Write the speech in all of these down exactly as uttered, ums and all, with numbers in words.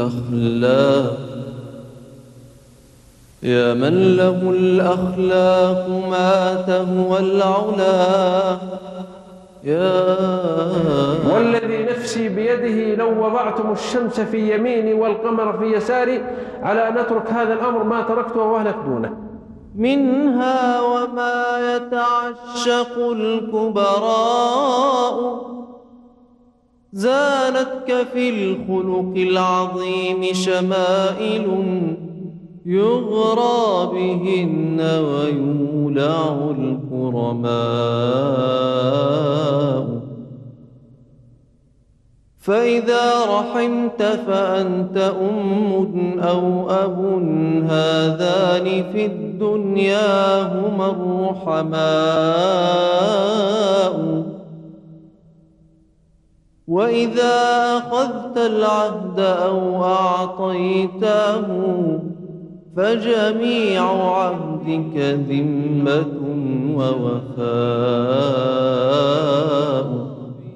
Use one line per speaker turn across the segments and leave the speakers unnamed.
الأخلاق يا من له الأخلاق ما تهوى العلا يا
والذي نفسي بيده لو وضعتم الشمس في يميني والقمر في يساري على أن أترك هذا الأمر ما تركته وأهلك دونه.
منها وما يتعشق الكبراء زانتك في الخلق العظيم شمائل يغرى بهن ويولع الكرماء فإذا رحمت فأنت أم أو أب هذان في الدنيا هما الرحماء وإذا أخذت العهد أو أعطيته فجميع عهدك ذمة ووفاء.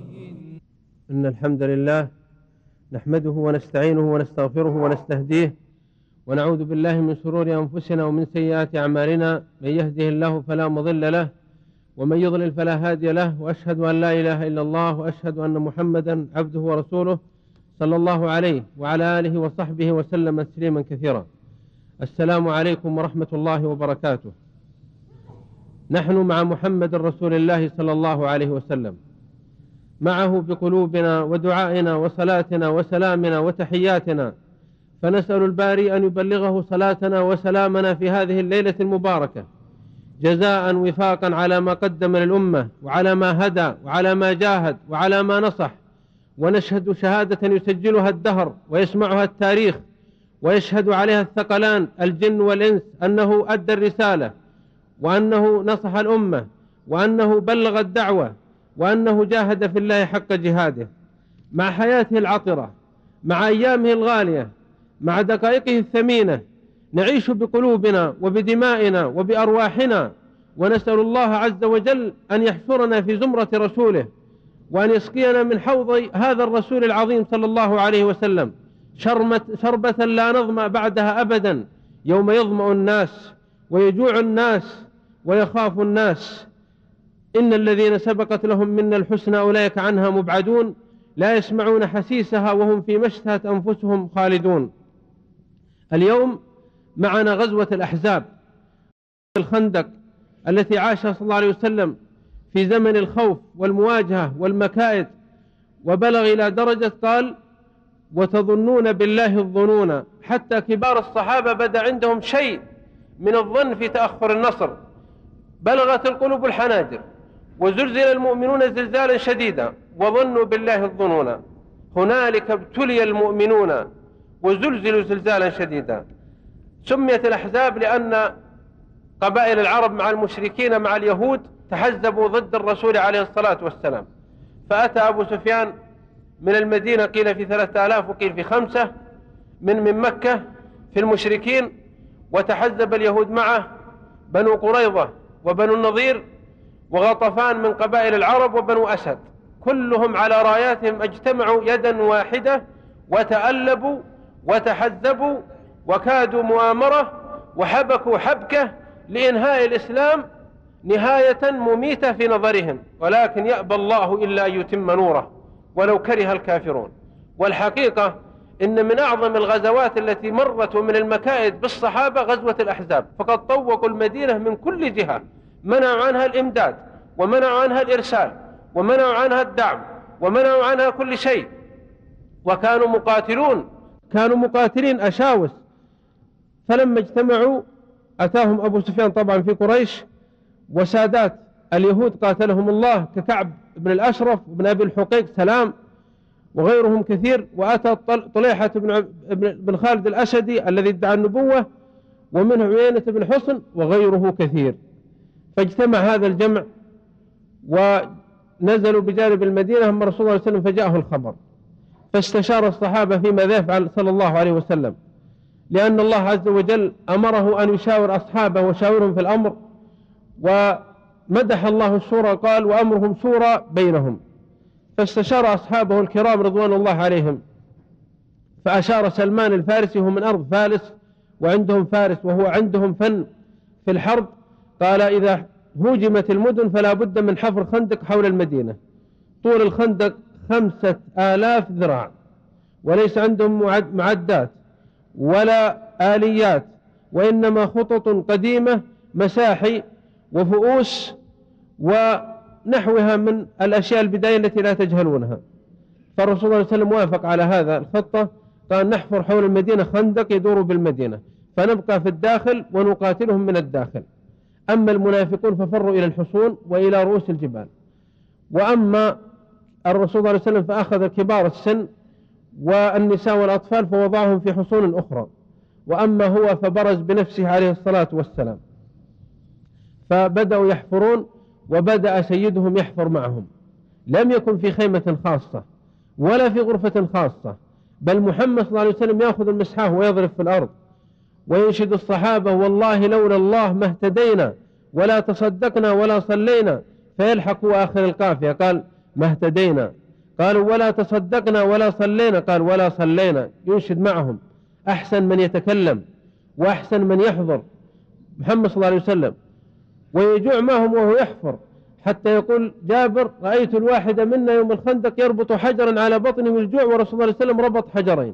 إن الحمد لله نحمده ونستعينه ونستغفره ونستهديه ونعوذ بالله من شرور أنفسنا ومن سيئات أعمالنا، من يهده الله فلا مضل له ومن يضلل فلا هادي له، وأشهد أن لا إله إلا الله وأشهد أن محمدا عبده ورسوله صلى الله عليه وعلى آله وصحبه وسلم تسليما كثيرا. السلام عليكم ورحمة الله وبركاته. نحن مع محمد رسول الله صلى الله عليه وسلم، معه بقلوبنا ودعائنا وصلاتنا وسلامنا وتحياتنا، فنسأل الباري أن يبلغه صلاتنا وسلامنا في هذه الليلة المباركة جزاء وفاقا على ما قدم للأمة وعلى ما هدى وعلى ما جاهد وعلى ما نصح، ونشهد شهادة يسجلها الدهر ويسمعها التاريخ ويشهد عليها الثقلان الجن والإنس أنه أدى الرسالة وأنه نصح الأمة وأنه بلغ الدعوة وأنه جاهد في الله حق جهاده، مع حياته العطرة، مع أيامه الغالية، مع دقائقه الثمينة، نعيش بقلوبنا وبدمائنا وبأرواحنا، ونسأل الله عز وجل أن يحشرنا في زمرة رسوله وأن يسقينا من حوض هذا الرسول العظيم صلى الله عليه وسلم شربة لا نظمأ بعدها أبدا، يوم يظمأ الناس ويجوع الناس ويخاف الناس. إن الذين سبقت لهم منا الحسنى أولئك عنها مبعدون لا يسمعون حسيسها وهم في مشتهت أنفسهم خالدون. اليوم معنا غزوة الأحزاب، الخندق التي عاشها صلى الله عليه وسلم في زمن الخوف والمواجهة والمكائد، وبلغ إلى درجة قال وتظنون بالله الظنون، حتى كبار الصحابة بدأ عندهم شيء من الظن في تأخر النصر، بلغت القلوب الحناجر وزلزل المؤمنون زلزالا شديدا وظنوا بالله الظنون، هنالك ابتلي المؤمنون وزلزلوا زلزالا شديدا. سميت الأحزاب لأن قبائل العرب مع المشركين مع اليهود تحزبوا ضد الرسول عليه الصلاة والسلام، فأتى أبو سفيان من المدينة قيل في ثلاثة آلاف وقيل في خمسة من من مكة في المشركين، وتحزب اليهود معه بنو قريظة وبنو النضير وغطفان من قبائل العرب وبنو أسد، كلهم على راياتهم اجتمعوا يدا واحدة وتألبوا وتحزبوا وكادوا مؤامرة وحبكوا حبكة لإنهاء الإسلام نهاية مميتة في نظرهم، ولكن يأبى الله إلا أن يتم نوره ولو كره الكافرون. والحقيقة إن من أعظم الغزوات التي مرت من المكائد بالصحابة غزوة الأحزاب، فقد طوقوا المدينة من كل جهة، منعوا عنها الإمداد ومنعوا عنها الإرسال ومنعوا عنها الدعم ومنعوا عنها كل شيء، وكانوا مقاتلون، كانوا مقاتلين أشاوس. فلما اجتمعوا أتاهم أبو سفيان طبعا في قريش وسادات اليهود قاتلهم الله ككعب بن الأشرف وابن أبي الحقيق سلام وغيرهم كثير، وأتى طليحة بن خالد الأسدي الذي ادعى النبوة، ومنه عيينة بن حصن وغيره كثير. فاجتمع هذا الجمع ونزلوا بجانب المدينة هم رسول الله صلى الله عليه وسلم، فجاءه الخبر فاستشار الصحابة في ماذا يفعل صلى الله عليه وسلم، لأن الله عز وجل أمره أن يشاور أصحابه وشاورهم في الأمر، ومدح الله الشورى قال وأمرهم شورى بينهم. فاستشار أصحابه الكرام رضوان الله عليهم فأشار سلمان الفارسي، هو من أرض فارس وعندهم فارس وهو عندهم فن في الحرب، قال إذا هوجمت المدن فلا بد من حفر خندق حول المدينة، طول الخندق خمسة آلاف ذراع، وليس عندهم معدات ولا آليات، وإنما خطط قديمة، مساحي وفؤوس ونحوها من الأشياء البدائية التي لا تجهلونها. فالرسول صلى الله عليه وسلم وافق على هذا الخطة، قال نحفر حول المدينة خندق يدور بالمدينة، فنبقى في الداخل ونقاتلهم من الداخل. أما المنافقون ففروا إلى الحصون وإلى رؤوس الجبال. وأما الرسول صلى الله عليه وسلم فأخذ كبار السن والنساء والأطفال فوضعهم في حصون أخرى. وأما هو فبرز بنفسه عليه الصلاة والسلام، فبدأوا يحفرون، وبدأ سيدهم يحفر معهم. لم يكن في خيمة خاصة ولا في غرفة خاصة، بل محمد صلى الله عليه وسلم يأخذ المسحاه ويضرب في الأرض وينشد الصحابة والله لولا الله ما اهتدينا ولا تصدقنا ولا صلينا، فيلحق آخر القافية قال ما اهتدينا، قالوا ولا تصدقنا ولا صلينا، قال ولا صلينا. ينشد معهم، أحسن من يتكلم وأحسن من يحضر محمد صلى الله عليه وسلم، ويجوع معهم وهو يحفر، حتى يقول جابر رأيت الواحد منا يوم الخندق يربط حجرا على بطنه من الجوع، ورسول الله صلى الله عليه وسلم ربط حجرين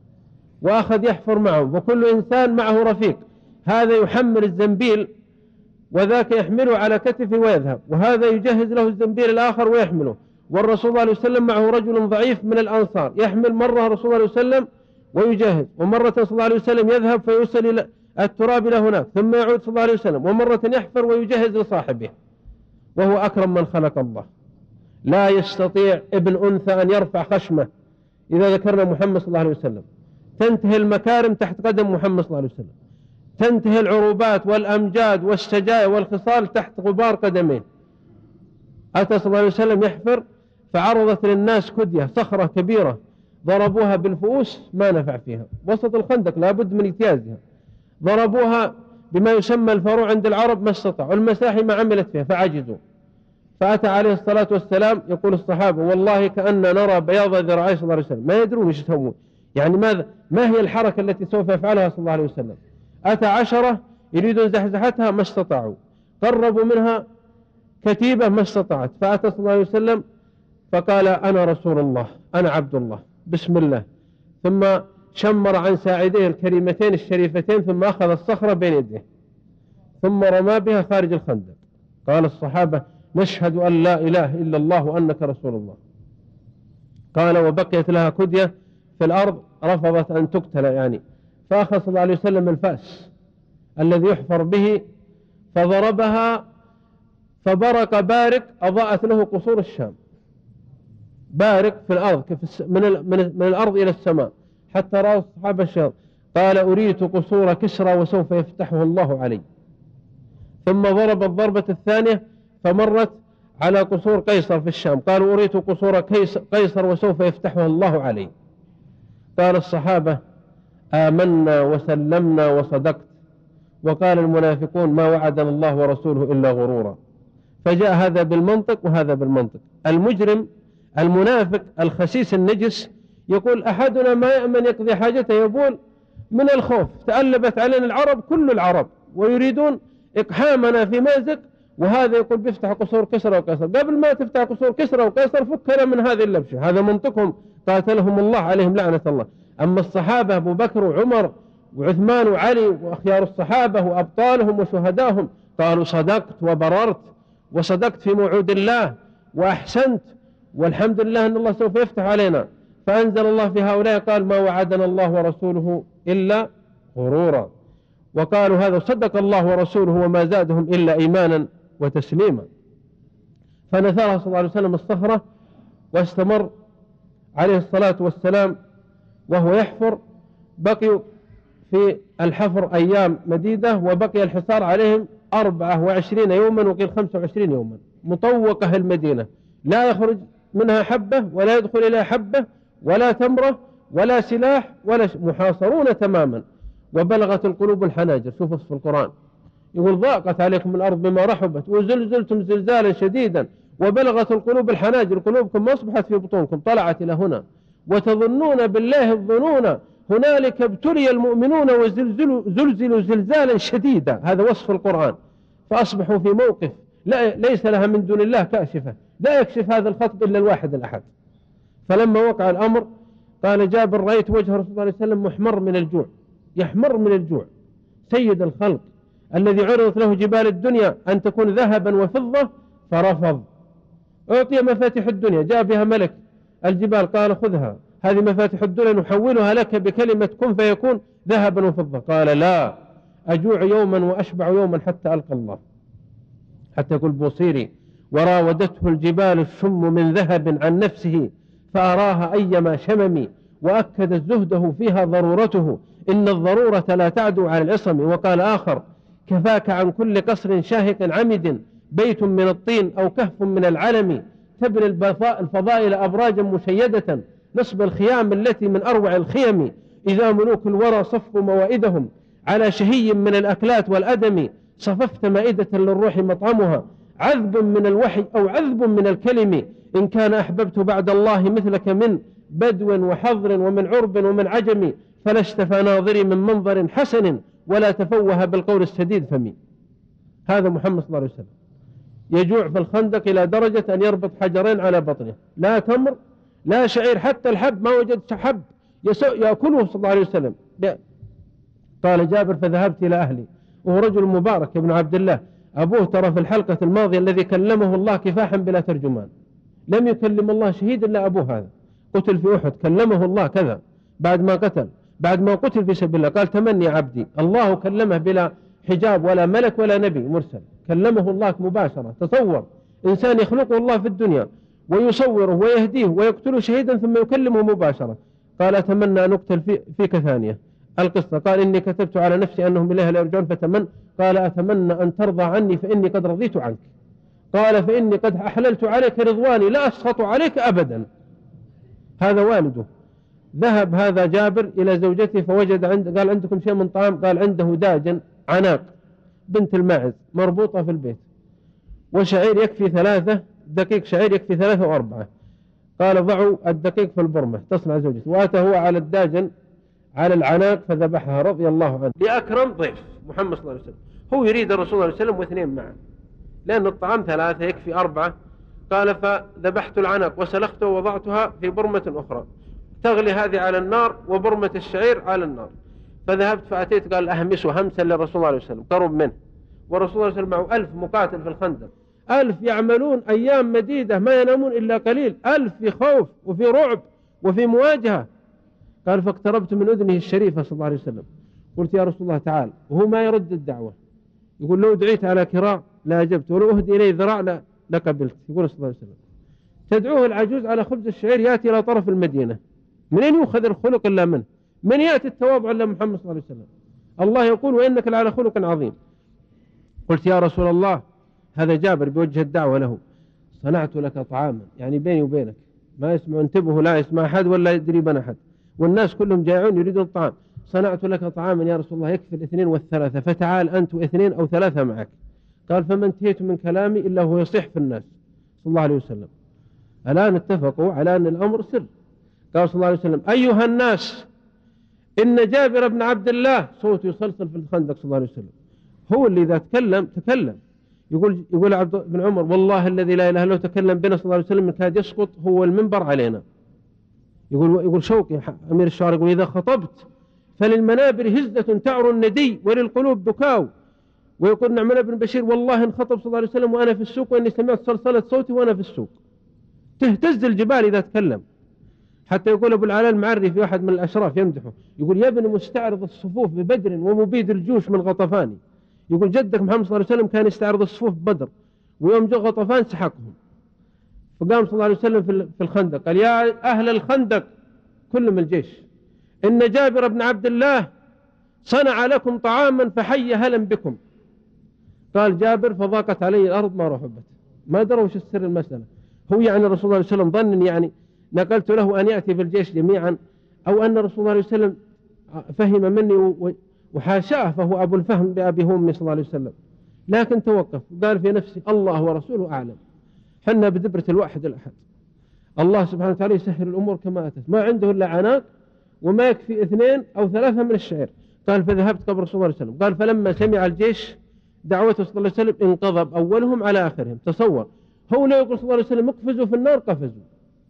وأخذ يحفر معهم، وكل إنسان معه رفيق، هذا يحمل الزنبيل وذاك يحمله على كتفه ويذهب، وهذا يجهز له الزنبيل الآخر ويحمله. والرسول صلى الله عليه وسلم معه رجل ضعيف من الأنصار يحمل مرة رسول الله عليه وسلم ويجهز، ومرة صلى الله عليه وسلم يذهب فيوصل إلى التراب إلى هناك، ثم يعود صلى الله عليه وسلم، ومرة يحفر ويجهز لصاحبه، وهو أكرم من خلق الله. لا يستطيع ابن أنثى أن يرفع خشمه إذا ذكرنا محمد صلى الله عليه وسلم، تنتهي المكارم تحت قدم محمد صلى الله عليه وسلم، تنتهي العروبات والأمجاد والسجايا والخصال تحت غبار قدمين. أتى صلى الله عليه وسلم يحفر فعرضت للناس كدية صخرة كبيرة، ضربوها بالفؤوس ما نفع فيها، وسط الخندق لابد من اجتيازها، ضربوها بما يسمى الفروع عند العرب ما استطاعوا، المساحي ما عملت فيها فعجزوا. فأتى عليه الصلاة والسلام يقول الصحابة والله كأننا نرى بياض ذراعي صلى الله عليه وسلم، ما يدرون ايش يسوون، يعني ماذا ما هي الحركة التي سوف يفعلها صلى الله عليه وسلم. أتى عشرة يريدون زحزحتها ما استطاعوا، قربوا منها كتيبة ما استطاعت، فأتى صلى الله عليه وسلم فقال أنا رسول الله أنا عبد الله بسم الله، ثم شمر عن ساعديه الكريمتين الشريفتين، ثم أخذ الصخرة بين يديه ثم رمى بها خارج الخندق. قال الصحابة نشهد أن لا إله إلا الله وأنك رسول الله. قال وبقيت لها كدية في الأرض رفضت أن تقتل يعني، فأخذ صلى الله عليه وسلم الفأس الذي يحفر به فضربها فبرق بارق أضاءت له قصور الشام، بارق في الأرض من, من الأرض إلى السماء حتى رأى الصحابة الشام. قال أريت قصور كسرى وسوف يفتحه الله علي. ثم ضرب الضربة الثانية فمرت على قصور قيصر في الشام، قالوا أريت قصور قيصر وسوف يفتحه الله علي. قال الصحابة آمنا وسلمنا وصدقت. وقال المنافقون ما وعدنا الله ورسوله إلا غرورا. فجاء هذا بالمنطق وهذا بالمنطق. المجرم المنافق الخسيس النجس يقول أحدنا ما يأمن يقضي حاجته، يقول من الخوف تألبت علينا العرب كل العرب ويريدون إقحامنا في مازق، وهذا يقول بيفتح قصور كسرى وقيصر. قبل ما تفتح قصور كسرى وقيصر فكنا من هذه اللبشة، هذا منطقهم قاتلهم الله عليهم لعنة الله. أما الصحابة أبو بكر وعمر وعثمان وعلي وأخيار الصحابة وأبطالهم وشهداهم قالوا صدقت وبررت وصدقت في موعود الله وأحسنت، والحمد لله أن الله سوف يفتح علينا. فأنزل الله في هؤلاء قال ما وعدنا الله ورسوله إلا غرورا. وقالوا هذا صدق الله ورسوله وما زادهم إلا إيمانا وتسليما. فنثرها صلى الله عليه وسلم الصخرة واستمر عليه الصلاة والسلام وهو يحفر. بقي في الحفر أيام مديدة، وبقي الحصار عليهم أربعة وعشرين يوما وقيل خمسة وعشرين يوما. مطوقة المدينة لا يخرج منها حبة ولا يدخل إليها حبة ولا تمرة ولا سلاح ولا ش... محاصرون تماما. وبلغت القلوب الحناجر. شوف في القرآن يقول ضاقت عليكم الأرض بما رحبت وزلزلتم زلزالا شديدا وبلغت القلوب الحناجر. قلوبكم ما أصبحت في بطونكم، طلعت إلى هنا. وتظنون بالله الظنون هنالك ابتلي المؤمنون وزلزلوا زلزلوا زلزالا شديدا. هذا وصف القرآن. فأصبحوا في موقف لا ليس لها من دون الله كاشفة، لا يكشف هذا الخطب إلا الواحد الأحد. فلما وقع الأمر قال جابر: رأيت وجه رسول الله عليه وسلم محمر من الجوع، يحمر من الجوع. سيد الخلق الذي عرضت له جبال الدنيا أن تكون ذهبا وفضة فرفض. أعطي مفاتيح الدنيا، جاء بها ملك الجبال قال: خذها، هذه مفاتيح الدنيا نحولها لك بكلمة كن فيكون ذهبا وفضة. قال: لا، أجوع يوما وأشبع يوما حتى ألقى الله. حتى يقول بوصيري: وراودته الجبال الشم من ذهب عن نفسه فأراها أيما شمم، وأكد زهده فيها ضرورته، إن الضرورة لا تعدو على العصم. وقال آخر: كفاك عن كل قصر شاهق عمد، بيت من الطين أو كهف من العلم، تبني الفضائل أبراجا مشيدة، نصب الخيام التي من أروع الخيم، إذا ملوك الورى صفوا موائدهم على شهي من الأكلات والأدم، صففت مائدة للروح مطعمها، عذب من الوحي أو عذب من الكلم، إن كان أحببت بعد الله مثلك من بدو وحضر ومن عرب ومن عجم، فلا اشتفى ناظري من منظر حسن ولا تفوه بالقول السديد فمي. هذا محمد صلى الله عليه وسلم يجوع في الخندق إلى درجة أن يربط حجرين على بطنه، لا تمر لا شعير، حتى الحب ما وجد حب يأكله صلى الله عليه وسلم. قال جابر: فذهبت إلى أهلي، وهو رجل مبارك ابن عبد الله، أبوه ترى في الحلقة الماضية الذي كلمه الله كفاحا بلا ترجمان، لم يكلم الله شهيد إلا أبوه، هذا قتل في أحد، كلمه الله كذا بعد ما قتل، بعد ما قتل في سبيل الله. قال: تمني عبدي، الله كلمه بلا حجاب ولا ملك ولا نبي مرسل، كلمه الله مباشرة. تصور إنسان يخلقه الله في الدنيا ويصوره ويهديه ويقتله شهيدا ثم يكلمه مباشرة. قال: أتمنى أن أقتل في فيك ثانية. القصة قال: إني كتبت على نفسي أنهم إليها لا يرجعون فتمن. قال: أتمنى أن ترضى عني فإني قد رضيت عنك. قال: فإني قد أحللت عليك رضواني لا أسخط عليك أبدا. هذا والده. ذهب هذا جابر إلى زوجته فوجد عند قال: عندكم شيء من طعام؟ قال: عنده داجن عناق بنت الماعز مربوطة في البيت، وشعير يكفي ثلاثة، دقيق شعير يكفي ثلاثة وأربعة. قال: ضعوا الدقيق في البرمة تصنع زوجته. وأتى هو على الداجن على العناق فذبحها رضي الله عنه لأكرم ضيف محمد صلى الله عليه وسلم. هو يريد الرسول صلى الله عليه وسلم واثنين معه، لأن الطعام ثلاثة يكفي أربعة. قال: فذبحت العناق وسلخته ووضعتها في برمة أخرى تغلي هذه على النار وبرمة الشعير على النار. فذهبت فأتيت قال: أهمسه همسا للرسول صلى الله عليه وسلم قرب منه، والرسول صلى الله عليه وسلم معه ألف مقاتل في الخندق، ألف يعملون أيام مديدة ما ينامون إلا قليل، ألف في خوف وفي رعب وفي مواجهة. قال: فاقتربت من أذنه الشريفة صلى الله عليه وسلم، قلت: يا رسول الله تعال، وهو ما يرد الدعوة. يقول: لو دعيت على كراع لا أجبت، ولو أهدي إليه ذراع لقبلت. يقول صلى الله عليه وسلم: تدعوه العجوز على خبز الشعير يأتي إلى طرف المدينة، منين يؤخذ الخلق إلا منه؟ من يأتي التواضع إلا محمد صلى الله عليه وسلم؟ الله يقول: وإنك لعلى خلق عظيم. قلت: يا رسول الله، هذا جابر بوجه الدعوة له، صنعت لك طعاما، يعني بيني وبينك ما يسمع، انتبهوا لا يسمع أحد ولا يدريبنا أحد، والناس كلهم جائعون يريدون الطعام. صنعت لك طعاما يا رسول الله يكفي الاثنين والثلاثة، فتعال أنت واثنين أو ثلاثة معك. قال: فما انتهيت من كلامي إلا هو يصيح في الناس صلى الله عليه وسلم. الآن اتفقوا على أن الأمر سر. قال صلى الله عليه وسلم: أيها الناس، إن جابر بن عبد الله، صوت يصلصل في الخندق صلى الله عليه وسلم، هو اللي إذا تكلم تكلم. يقول يقول عبد بن عمر: والله الذي لا إله إلا هو تكلم بنا صلى الله عليه وسلم كاد يسقط هو المنبر علينا. يقول يقول شوقي أمير الشعراء يقول: إذا خطبت فللمنابر هزة تعر الندي وللقلوب بكاو. ويقول نعمان بن بشير: والله إن خطب صلى الله عليه وسلم وأنا في السوق، وإني سمعت صلصلة صوتي وأنا في السوق. تهتز الجبال إذا تكلم. حتى يقول أبو العلاء المعري في واحد من الأشراف يمدحه، يقول: يا ابن مستعرض الصفوف ببدر ومبيد الجوش من غطفاني. يقول جدك محمد صلى الله عليه وسلم كان يستعرض الصفوف ببدر، ويوم جو غطفان سحقهم. فقام صلى الله عليه وسلم في الخندق قال: يا أهل الخندق كلهم الجيش، إن جابر بن عبد الله صنع لكم طعاما فحي هلا بكم. قال جابر: فضاقت علي الأرض ما رحبت. ما دروا وش السر المسألة. هو يعني الرسول صلى الله عليه وسلم ظن يعني نقلت له أن يأتي بالجيش جميعا، أو أن الرسول صلى الله عليه وسلم فهم مني وحاشاه، فهو أبو الفهم بأبي أمي صلى الله عليه وسلم. لكن توقف، قال في نفسه: الله ورسوله أعلم، حنا بدبرة الواحد الأحد. الله سبحانه وتعالى يسهل الأمور كما أتت، ما عنده إلا عناق وما يكفي اثنين أو ثلاثة من الشعير. قال فذهبت قبر رسول الله صلى الله عليه وسلم. قال فلما سمع الجيش دعوته صلى الله عليه وسلم انقضب أولهم على آخرهم. تصور، هو لا يقول صلى الله عليه وسلم اقفزوا في النار قفزوا،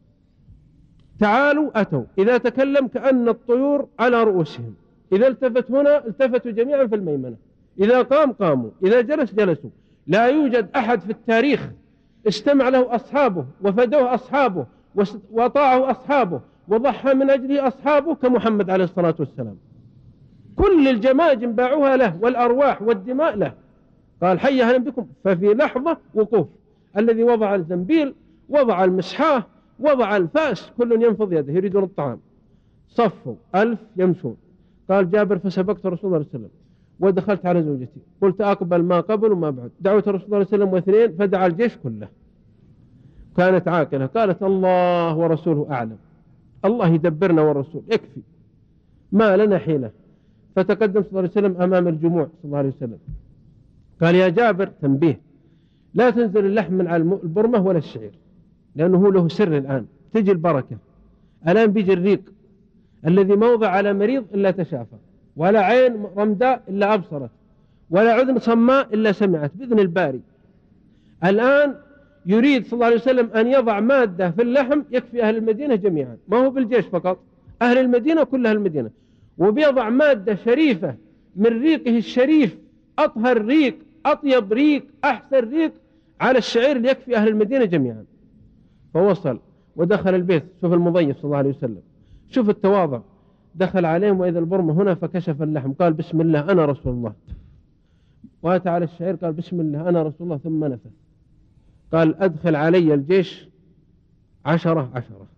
تعالوا أتوا، إذا تكلم كأن الطيور على رؤوسهم، إذا التفت هنا التفتوا جميعا في الميمنة، إذا قام قاموا، إذا جلس جلسوا. لا يوجد أحد في التاريخ استمع له أصحابه وفدوه أصحابه وطاعه أصحابه وضحى من أجله أصحابه كمحمد عليه الصلاة والسلام. كل الجماجم باعوها له والأرواح والدماء له. قال حي أهلا بكم، ففي لحظة وقوف. الذي وضع الزنبيل، وضع المسحاه، وضع الفاس، كل ينفض يده يريدون الطعام. صفوا ألف يمشون. قال جابر فسبقت رسول الله صلى الله عليه وسلم ودخلت على زوجتي، قلت أقبل ما قبل وما بعد. دعوت رسول الله صلى الله عليه وسلم واثنين، فدعا الجيش كله. كانت عاقلة، قالت الله ورسوله أعلم، الله يدبرنا والرسول يكفي، ما لنا حيلة. فتقدم صلى الله عليه وسلم أمام الجموع صلى الله عليه وسلم، قال يا جابر تنبيه، لا تنزل اللحم من على البرمة ولا الشعير، لأنه له سر الآن، تجي البركة الآن، بيجي الريق الذي موضع على مريض إلا تشافى، ولا عين رمداء إلا أبصرت، ولا أذن صماء إلا سمعت بإذن الباري. الآن يريد صلى الله عليه وسلم أن يضع مادة في اللحم يكفي أهل المدينة جميعا، ما هو بالجيش فقط، أهل المدينة كل أهل المدينة، وبيضع مادة شريفة من ريقه الشريف، أطهر ريق، أطيب ريق، أحسن ريق على الشعير اللي يكفي أهل المدينة جميعا. فوصل ودخل البيت. شوف المضيف صلى الله عليه وسلم، شوف التواضع، دخل عليهم وإذا البرمة هنا فكشف اللحم، قال بسم الله أنا رسول الله، وأتى على الشعير قال بسم الله أنا رسول الله، ثم نفث. قال أدخل علي الجيش عشرة عشرة،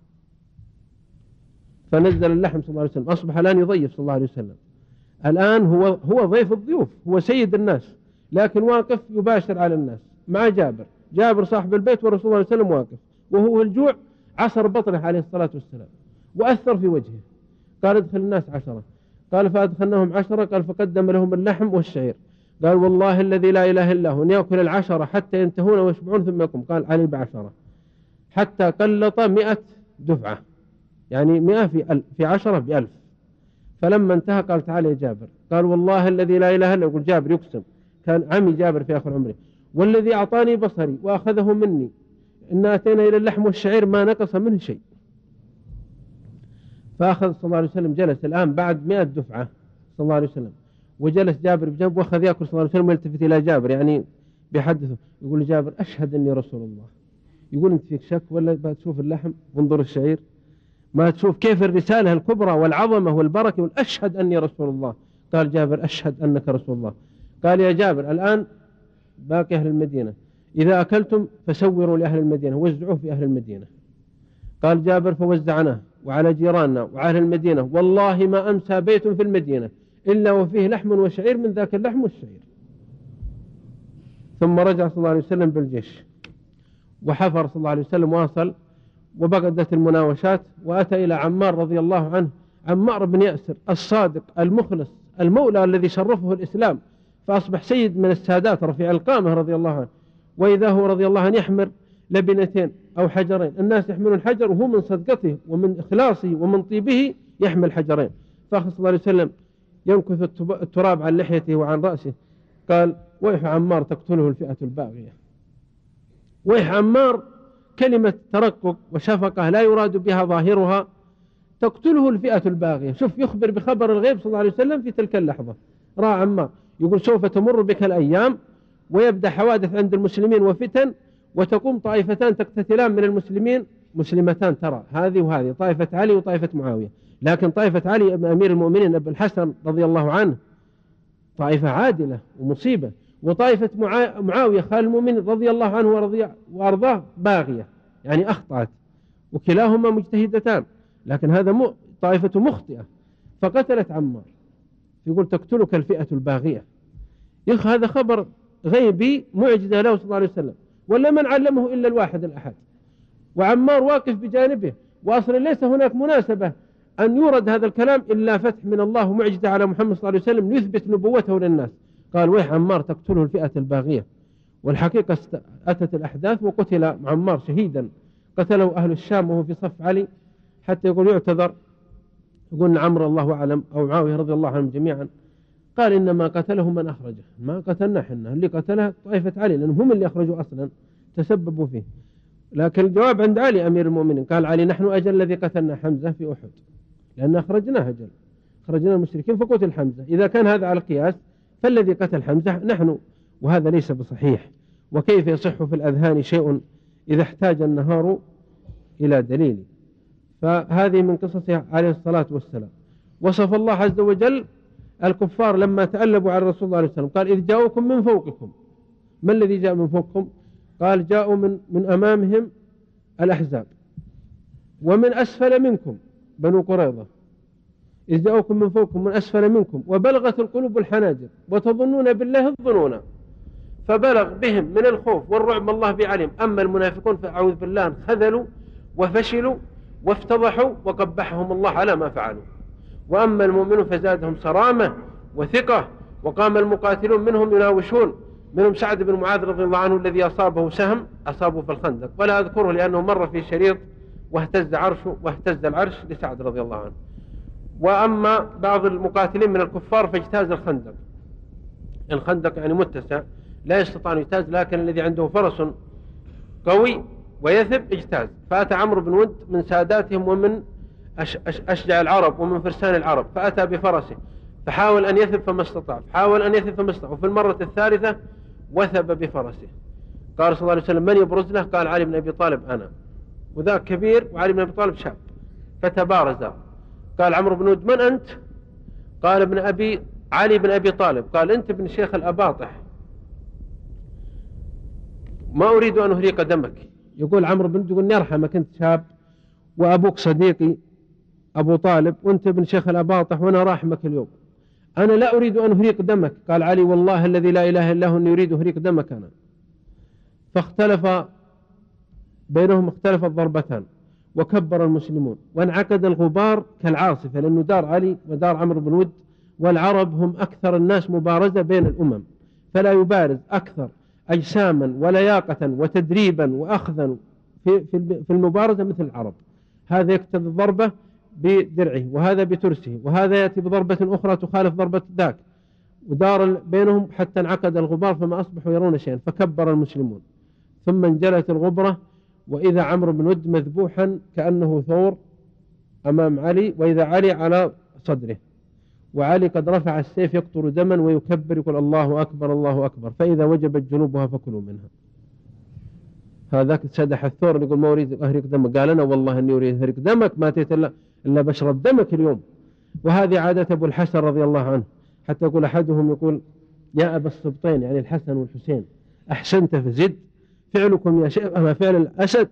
فنزل اللحم صلى الله عليه وسلم. أصبح الآن يضيف صلى الله عليه وسلم، الآن هو هو ضيف الضيوف، هو سيد الناس، لكن واقف يباشر على الناس مع جابر. جابر صاحب البيت ورسول الله صلى الله عليه وسلم واقف، وهو الجوع عصر بطنه عليه الصلاة والسلام وأثر في وجهه. قال ادخل الناس عشرة، قال فأدخلناهم عشرة، قال فقدم لهم اللحم والشعير. قال والله الذي لا إله إلا هو أن يأكل العشرة حتى ينتهون ويشبعون ثم يقوم. قال علي بعشرة، حتى قلط مئة دفعة، يعني مئة في, ألف في عشرة بألف. فلما انتهى قال تعال يا جابر، قال والله الذي لا إله إلا هو، يقول جابر يقسم، كان عمي جابر في آخر عمره، والذي أعطاني بصري وأخذه مني إن أتينا إلى اللحم والشعير ما نقص منه شيء. فأخذ صلى الله عليه وسلم، جلس الآن بعد مئة دفعة صلى الله عليه وسلم، وجلس جابر بجنب وأخذ يأكل صلى الله عليه وسلم، ويلتفت إلى جابر يعني بيحدثه، يقول جابر أشهد أني رسول الله. يقول أنت فيك شك ولا بتشوف اللحم وانظر الشعير، ما تشوف كيف الرسالة الكبرى والعظمة والبركة والأشهد أني رسول الله. قال جابر أشهد أنك رسول الله. قال يا جابر الآن باقي أهل المدينة، إذا أكلتم فسوروا لأهل المدينة، وزعوه في أهل المدينة. قال جابر فوزعناه وعلى جيراننا وعلى المدينة، والله ما أمسى بيت في المدينة إلا وفيه لحم وشعير من ذاك اللحم والشعير. ثم رجع صلى الله عليه وسلم بالجيش وحفر صلى الله عليه وسلم، واصل وبقدت المناوشات، وأتى إلى عمار رضي الله عنه، عمار بن ياسر الصادق المخلص المولى الذي شرفه الإسلام، فأصبح سيد من السادات رفيع القامة رضي الله عنه. وإذا هو رضي الله عنه يحمر لبنتين أو حجرين، الناس يحملون حجر وهو من صدقته ومن إخلاصه ومن طيبه يحمل حجرين. فأخذ صلى الله عليه وسلم ينكث التراب عن لحيته وعن رأسه، قال ويح عمار تقتله الفئة الباغية. ويح عمار كلمة ترقق وشفقة لا يراد بها ظاهرها، تقتله الفئة الباغية. شوف يخبر بخبر الغيب صلى الله عليه وسلم في تلك اللحظة. رأى عمار يقول سوف تمر بك الأيام ويبدأ حوادث عند المسلمين وفتن، وتقوم طائفتان تقتتلان من المسلمين، مسلمتان ترى هذه وهذه، طائفة علي وطائفة معاوية، لكن طائفة علي أمير المؤمنين أبو الحسن رضي الله عنه طائفة عادلة ومصيبة، وطائفة معاوية خال المؤمنين رضي الله عنه ورضي وأرضاه باغية يعني أخطأت، وكلاهما مجتهدتان، لكن هذا م... طائفة مخطئة فقتلت عمار. يقول تقتلك الفئة الباغية. يخ هذا خبر غيبي معجزة له صلى الله عليه وسلم، ولا من علمه إلا الواحد الأحد، وعمار واقف بجانبه. وأصلا ليس هناك مناسبة أن يورد هذا الكلام إلا فتح من الله ومعجزة على محمد صلى الله عليه وسلم ليثبت نبوته للناس. قال ويح عمار تقتله الفئة الباغية. والحقيقة أتت الأحداث وقتل عمار شهيدا قتله أهل الشام وهو في صف علي، حتى يقول يعتذر، يقول عمرو الله أعلم أو معاوية رضي الله عنهم جميعا، قال إنما قتله من أخرجه، ما قتلنا حنا، اللي قتله طائفة علي لأنهم هم اللي أخرجوا أصلا تسببوا فيه. لكن الجواب عند علي أمير المؤمنين، قال علي نحن أجل الذي قتلنا حمزة في أحد، لأن أخرجناه أجل، أخرجنا المشركين فقتل حمزة. إذا كان هذا على القياس فالذي قتل حمزة نحن، وهذا ليس بصحيح. وكيف يصح في الأذهان شيء إذا احتاج النهار إلى دليل؟ فهذه من قصصه عليه الصلاة والسلام. وصف الله عز وجل الكفار لما تألبوا على الرسول صلى الله عليه وسلم، قال إذ جاءوكم من فوقكم. ما الذي جاء من فوقكم؟ قال جاءوا من, من أمامهم الأحزاب، ومن أسفل منكم بنو قريظة. إذ جاءوكم من فوقكم من أسفل منكم وبلغت القلوب الحناجر وتظنون بالله الظنون. فبلغ بهم من الخوف والرعب ما الله بعلم. أما المنافقون فأعوذ بالله خذلوا وفشلوا وافتضحوا وقبحهم الله على ما فعلوا. وأما المؤمنون فزادهم صرامة وثقة، وقام المقاتلون منهم يناوشون، منهم سعد بن معاذ رضي الله عنه الذي أصابه سهم أصابه في الخندق، ولا أذكره لأنه مر في شريط واهتز عرشه واهتز العرش لسعد رضي الله عنه. وأما بعض المقاتلين من الكفار فاجتاز الخندق. الخندق يعني متسع لا يستطيع أن يجتاز، لكن الذي عنده فرس قوي ويثب اجتاز. فأتى عمرو بن ود من ساداتهم ومن أشجع العرب ومن فرسان العرب، فأتى بفرسه فحاول أن يثب فما استطاع، فحاول أن يثب فما استطاع، وفي المرة الثالثة وثب بفرسه. قال صلى الله عليه وسلم من يبرز له؟ قال علي بن أبي طالب أنا، وذاك كبير وعلي بن أبي طالب شاب، فتبارزا. قال عمرو بن ود من أنت؟ قال ابن أبي علي بن أبي طالب. قال أنت ابن شيخ الأباطح، ما أريد أن أهريق دمك. يقول عمرو بن ود يقول يرحمك أنت شاب وأبوك صديقي أبو طالب وأنت ابن شيخ الأباطح وأنا راحمك اليوم، أنا لا أريد أن أهريق دمك. قال علي والله الذي لا إله إلا هو أني أريد أهريق دمك أنا. فاختلف بينهم، اختلف الضربتان وكبر المسلمون وانعقد الغبار كالعاصفة، لأنه دار علي ودار عمرو بن ود، والعرب هم أكثر الناس مبارزة بين الأمم، فلا يبارز أكثر أجساما ولياقة وتدريبا وأخذا في, في المبارزة مثل العرب. هذا يقتضي الضربة بدرعه وهذا بترسه، وهذا يأتي بضربة أخرى تخالف ضربة ذاك، ودار بينهم حتى انعقد الغبار فما أصبحوا يرون شيئا، فكبر المسلمون. ثم انجلت الغبرة وإذا عمرو بن ود مذبوحا كأنه ثور أمام علي، وإذا علي على صدره، وعلي قد رفع السيف يقطر دما ويكبر يقول الله أكبر الله أكبر، فإذا وجبت جنوبها فكلوا منها. هذاك سدح الثور يقول ما أريد أهرق دمك، قال أنا والله أني أريد أهرق دمك، ما أتيت إلا, إلا بشرب دمك اليوم. وهذه عادة أبو الحسن رضي الله عنه، حتى يقول أحدهم يقول يا أبا السبطين يعني الحسن والحسين أحسنت فزد، فعلكم يا شيخ أما فعل الأسد،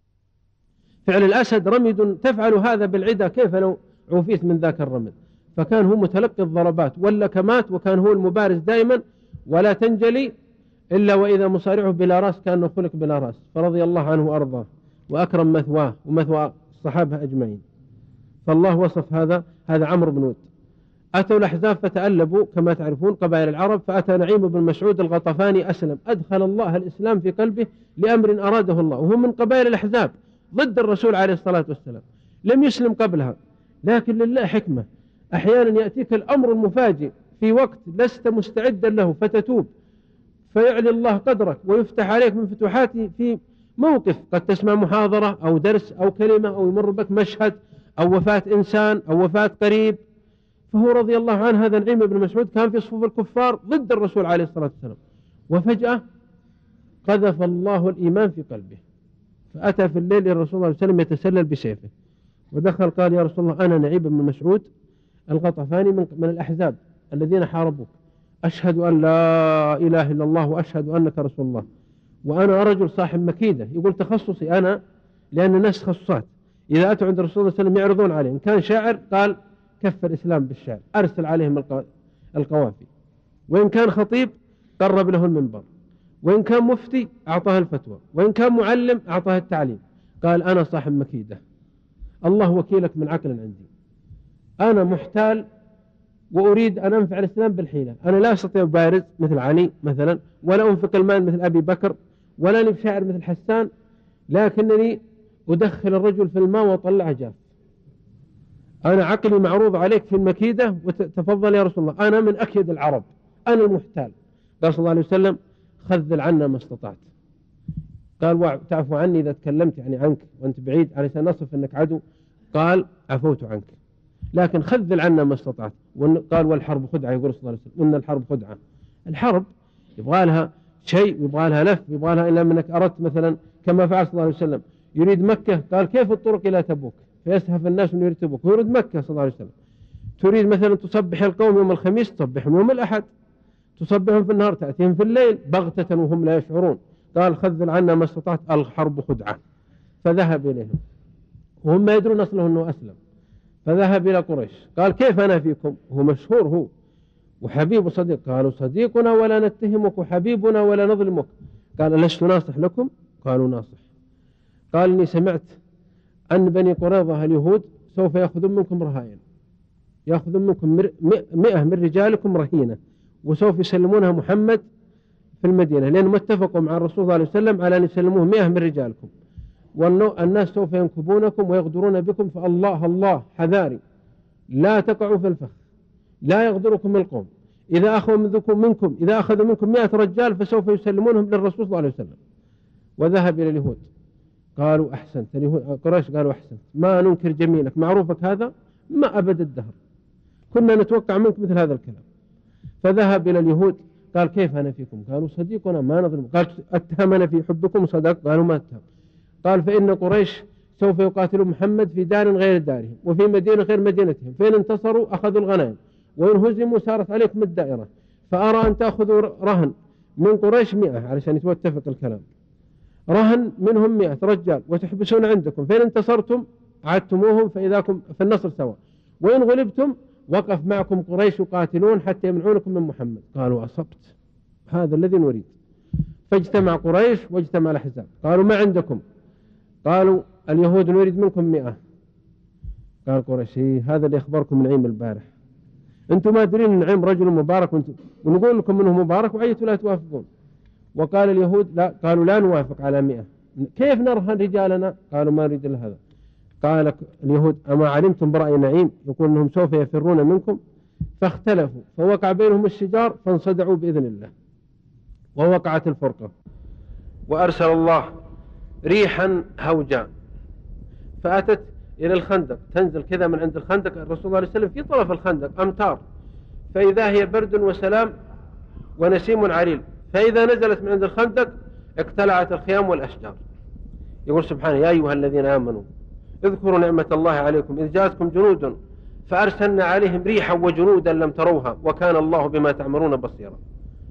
فعل الأسد رمد تفعل هذا بالعدة، كيف لو عوفيت من ذاك الرمد. فكان هو متلقي الضربات واللكمات، وكان هو المبارز دائما ولا تنجلي إلا وإذا مصارعه بلا رأس كأنه خلق بلا رأس، فرضي الله عنه وأرضاه وأكرم مثواه ومثوى الصحابة أجمعين. فالله وصف هذا هذا عمرو بن ود. أتوا الأحزاب فتألبوا كما تعرفون قبائل العرب، فأتى نعيم بن مسعود الغطفاني أسلم، أدخل الله الإسلام في قلبه لأمر أراده الله، وهو من قبائل الأحزاب ضد الرسول عليه الصلاة والسلام، لم يسلم قبلها، لكن لله حكمة، أحيانا يأتيك الأمر المفاجئ في وقت لست مستعدا له فتتوب فيعلي الله قدرك ويفتح عليك من فتوحاته في موقف، قد تسمع محاضرة أو درس أو كلمة أو يمر بك مشهد أو وفاة إنسان أو وفاة قريب. فهو رضي الله عنه هذا نعيم بن مسعود كان في صفوف الكفار ضد الرسول عليه الصلاة والسلام، وفجأة قذف الله الإيمان في قلبه، فأتى في الليل الرسول صلى الله عليه وسلم يتسلل بسيفه، ودخل قال يا رسول الله أنا نعيم بن مسعود الغطفاني من, من الأحزاب الذين حاربوك، أشهد أن لا إله إلا الله وأشهد أنك رسول الله، وأنا رجل صاحب مكيدة. يقول تخصصي أنا، لأن الناس تخصصات، إذا أتوا عند الرسول صلى الله عليه وسلم يعرضون عليه، إن كان شاعر قال كف الإسلام بالشعر أرسل عليهم القوافي، وإن كان خطيب قرب له المنبر، وإن كان مفتي أعطاه الفتوى، وإن كان معلم أعطاه التعليم. قال أنا صاحب مكيدة، الله وكيلك من عقل عندي، أنا محتال وأريد أن أنفع الإسلام بالحيلة، أنا لا أستطيع بارز مثل علي مثلا، ولا أنفق المال مثل أبي بكر، ولا نبي شاعر مثل حسان، لكنني ودخل الرجل في الماء وطلع جاف. أنا عقلي معروض عليك في المكيدة وتفضل يا رسول الله، أنا من أكيد العرب، أنا المحتال. قال صلى الله عليه وسلم خذل عنا ما استطعت. قال تعفو عني إذا تكلمت يعني عنك وأنت بعيد علشان نصف أنك عدو. قال عفوت عنك، لكن خذل عنا ما استطعت. قال والحرب خدعة، يقول صلى الله عليه وسلم إن الحرب خدعة. الحرب يبغى لها شيء، يبغى لها لف، يبغى لها إلا منك أردت مثلا كما فعل صلى الله عليه وسلم يريد مكة، قال كيف الطرق إلى تبوك فيسهف الناس من يريد تبوك، ويريد مكة صلى الله عليه وسلم. تريد مثلا تصبح القوم يوم الخميس، تصبحهم يوم الأحد، تصبحهم في النهار تأتيهم في الليل بغتة وهم لا يشعرون. قال خذل عنا ما استطعت، الحرب خدعة. فذهب إليهم وهم ما يدرون أصله أنه أسلم. فذهب إلى قريش قال كيف أنا فيكم، هو مشهور هو وحبيب صديق. قالوا صديقنا ولا نتهمك وحبيبنا ولا نظلمك. قال لست ناصح لكم؟ قالوا ناصح. قال إني سمعت أن بني قريظة اليهود سوف يأخذون منكم رهائن، يأخذون منكم مئة من رجالكم رهينة، وسوف يسلمونها محمد في المدينة، لأنهم اتفقوا مع الرسول صلى الله عليه وسلم على أن يسلموه مئة من رجالكم، والناس سوف ينكبونكم ويغدرون بكم، فالله الله حذاري لا تقعوا في الفخ، لا يغدركم القوم. إذا أخذوا منكم, منكم إذا أخذوا منكم مئة رجال فسوف يسلمونهم للرسول صلى الله عليه وسلم. وذهب إلى اليهود قالوا أحسنت. قريش قالوا أحسنت، ما ننكر جميلك، معروفك هذا ما أبد الدهر، كنا نتوقع منك مثل هذا الكلام. فذهب إلى اليهود قال كيف أنا فيكم؟ قالوا صديقنا ما نظلم. قال اتهمنا في حبكم صدق؟ قالوا ما اتهم. قال فإن قريش سوف يقاتلوا محمد في دار غير دارهم وفي مدينة غير مدينتهم، فإن انتصروا أخذوا الغنائم وإن هزموا سارت عليكم الدائرة، فأرى أن تأخذوا رهن من قريش مئة علشان يتوتفق الكلام، رهن منهم مئة رجال وتحبسون عندكم، فإن انتصرتم عدتموهم فإذاكم في النصر سواء، وإن غلبتم وقف معكم قريش يقاتلون حتى يمنعونكم من محمد. قالوا أصبت، هذا الذي نريد. فاجتمع قريش واجتمع الأحزاب. قالوا ما عندكم؟ قالوا اليهود نريد منكم مئة. قال قريش هذا اللي أخبركم من عيم البارح، أنتم ما أدرين أن عيم رجل مبارك ونقول لكم منه مبارك وعيتوا لا توافقون. وقال اليهود لا، قالوا لا نوافق على مئة، كيف نرهن رجالنا؟ قالوا ما نريد إلا هذا. قال اليهود أما علمتم برأي نعيم يقول أنهم سوف يفرون منكم؟ فاختلفوا فوقع بينهم الشجار فانصدعوا بإذن الله ووقعت الفرقة. وأرسل الله ريحا هوجا فأتت إلى الخندق، تنزل كذا من عند الخندق، الرسول صلى الله عليه وسلم في طرف الخندق أمتار، فإذا هي برد وسلام ونسيم عليل، فإذا نزلت من عند الخندق اقتلعت الخيام والأشجار. يقول سبحانه يا أيها الذين آمنوا اذكروا نعمة الله عليكم إذ جاءتكم جنود فأرسلنا عليهم ريحا وجنودا لم تروها وكان الله بما تعملون بصيرا.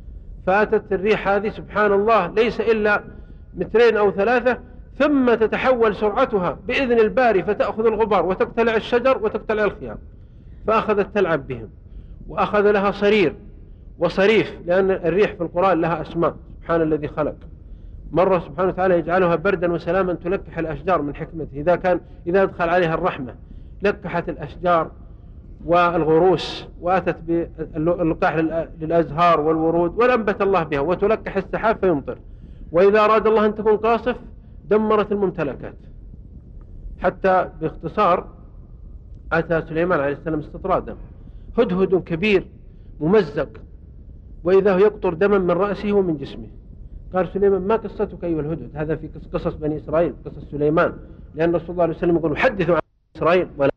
فأتت الريح هذه سبحان الله ليس إلا مترين أو ثلاثة، ثم تتحول سرعتها بإذن الباري فتأخذ الغبار وتقتلع الشجر وتقتلع الخيام، فأخذت تلعب بهم، وأخذ لها صرير وصريف، لأن الريح في القرآن لها أسماء، سبحان الذي خلق. مرة سبحانه وتعالى يجعلها بردا وسلاما تلكح الأشجار من حكمته، إذا كان إذا دخل عليها الرحمة لكحت الأشجار والغروس، وأتت باللقاح للأزهار والورود ولنبت الله بها، وتلكح السحاب فيمطر. وإذا أراد الله أن تكون قاصف دمرت الممتلكات. حتى باختصار أتى سليمان عليه السلام استطرادا، هدهد كبير ممزق وإذا هو يقطر دما من رأسه ومن جسمه. قال سليمان ما قصتك أيها الهدهد؟ هذا في قصص بني إسرائيل، قصص سليمان، لأن رسول الله عليه وسلم يقول حدثوا عن إسرائيل ولا.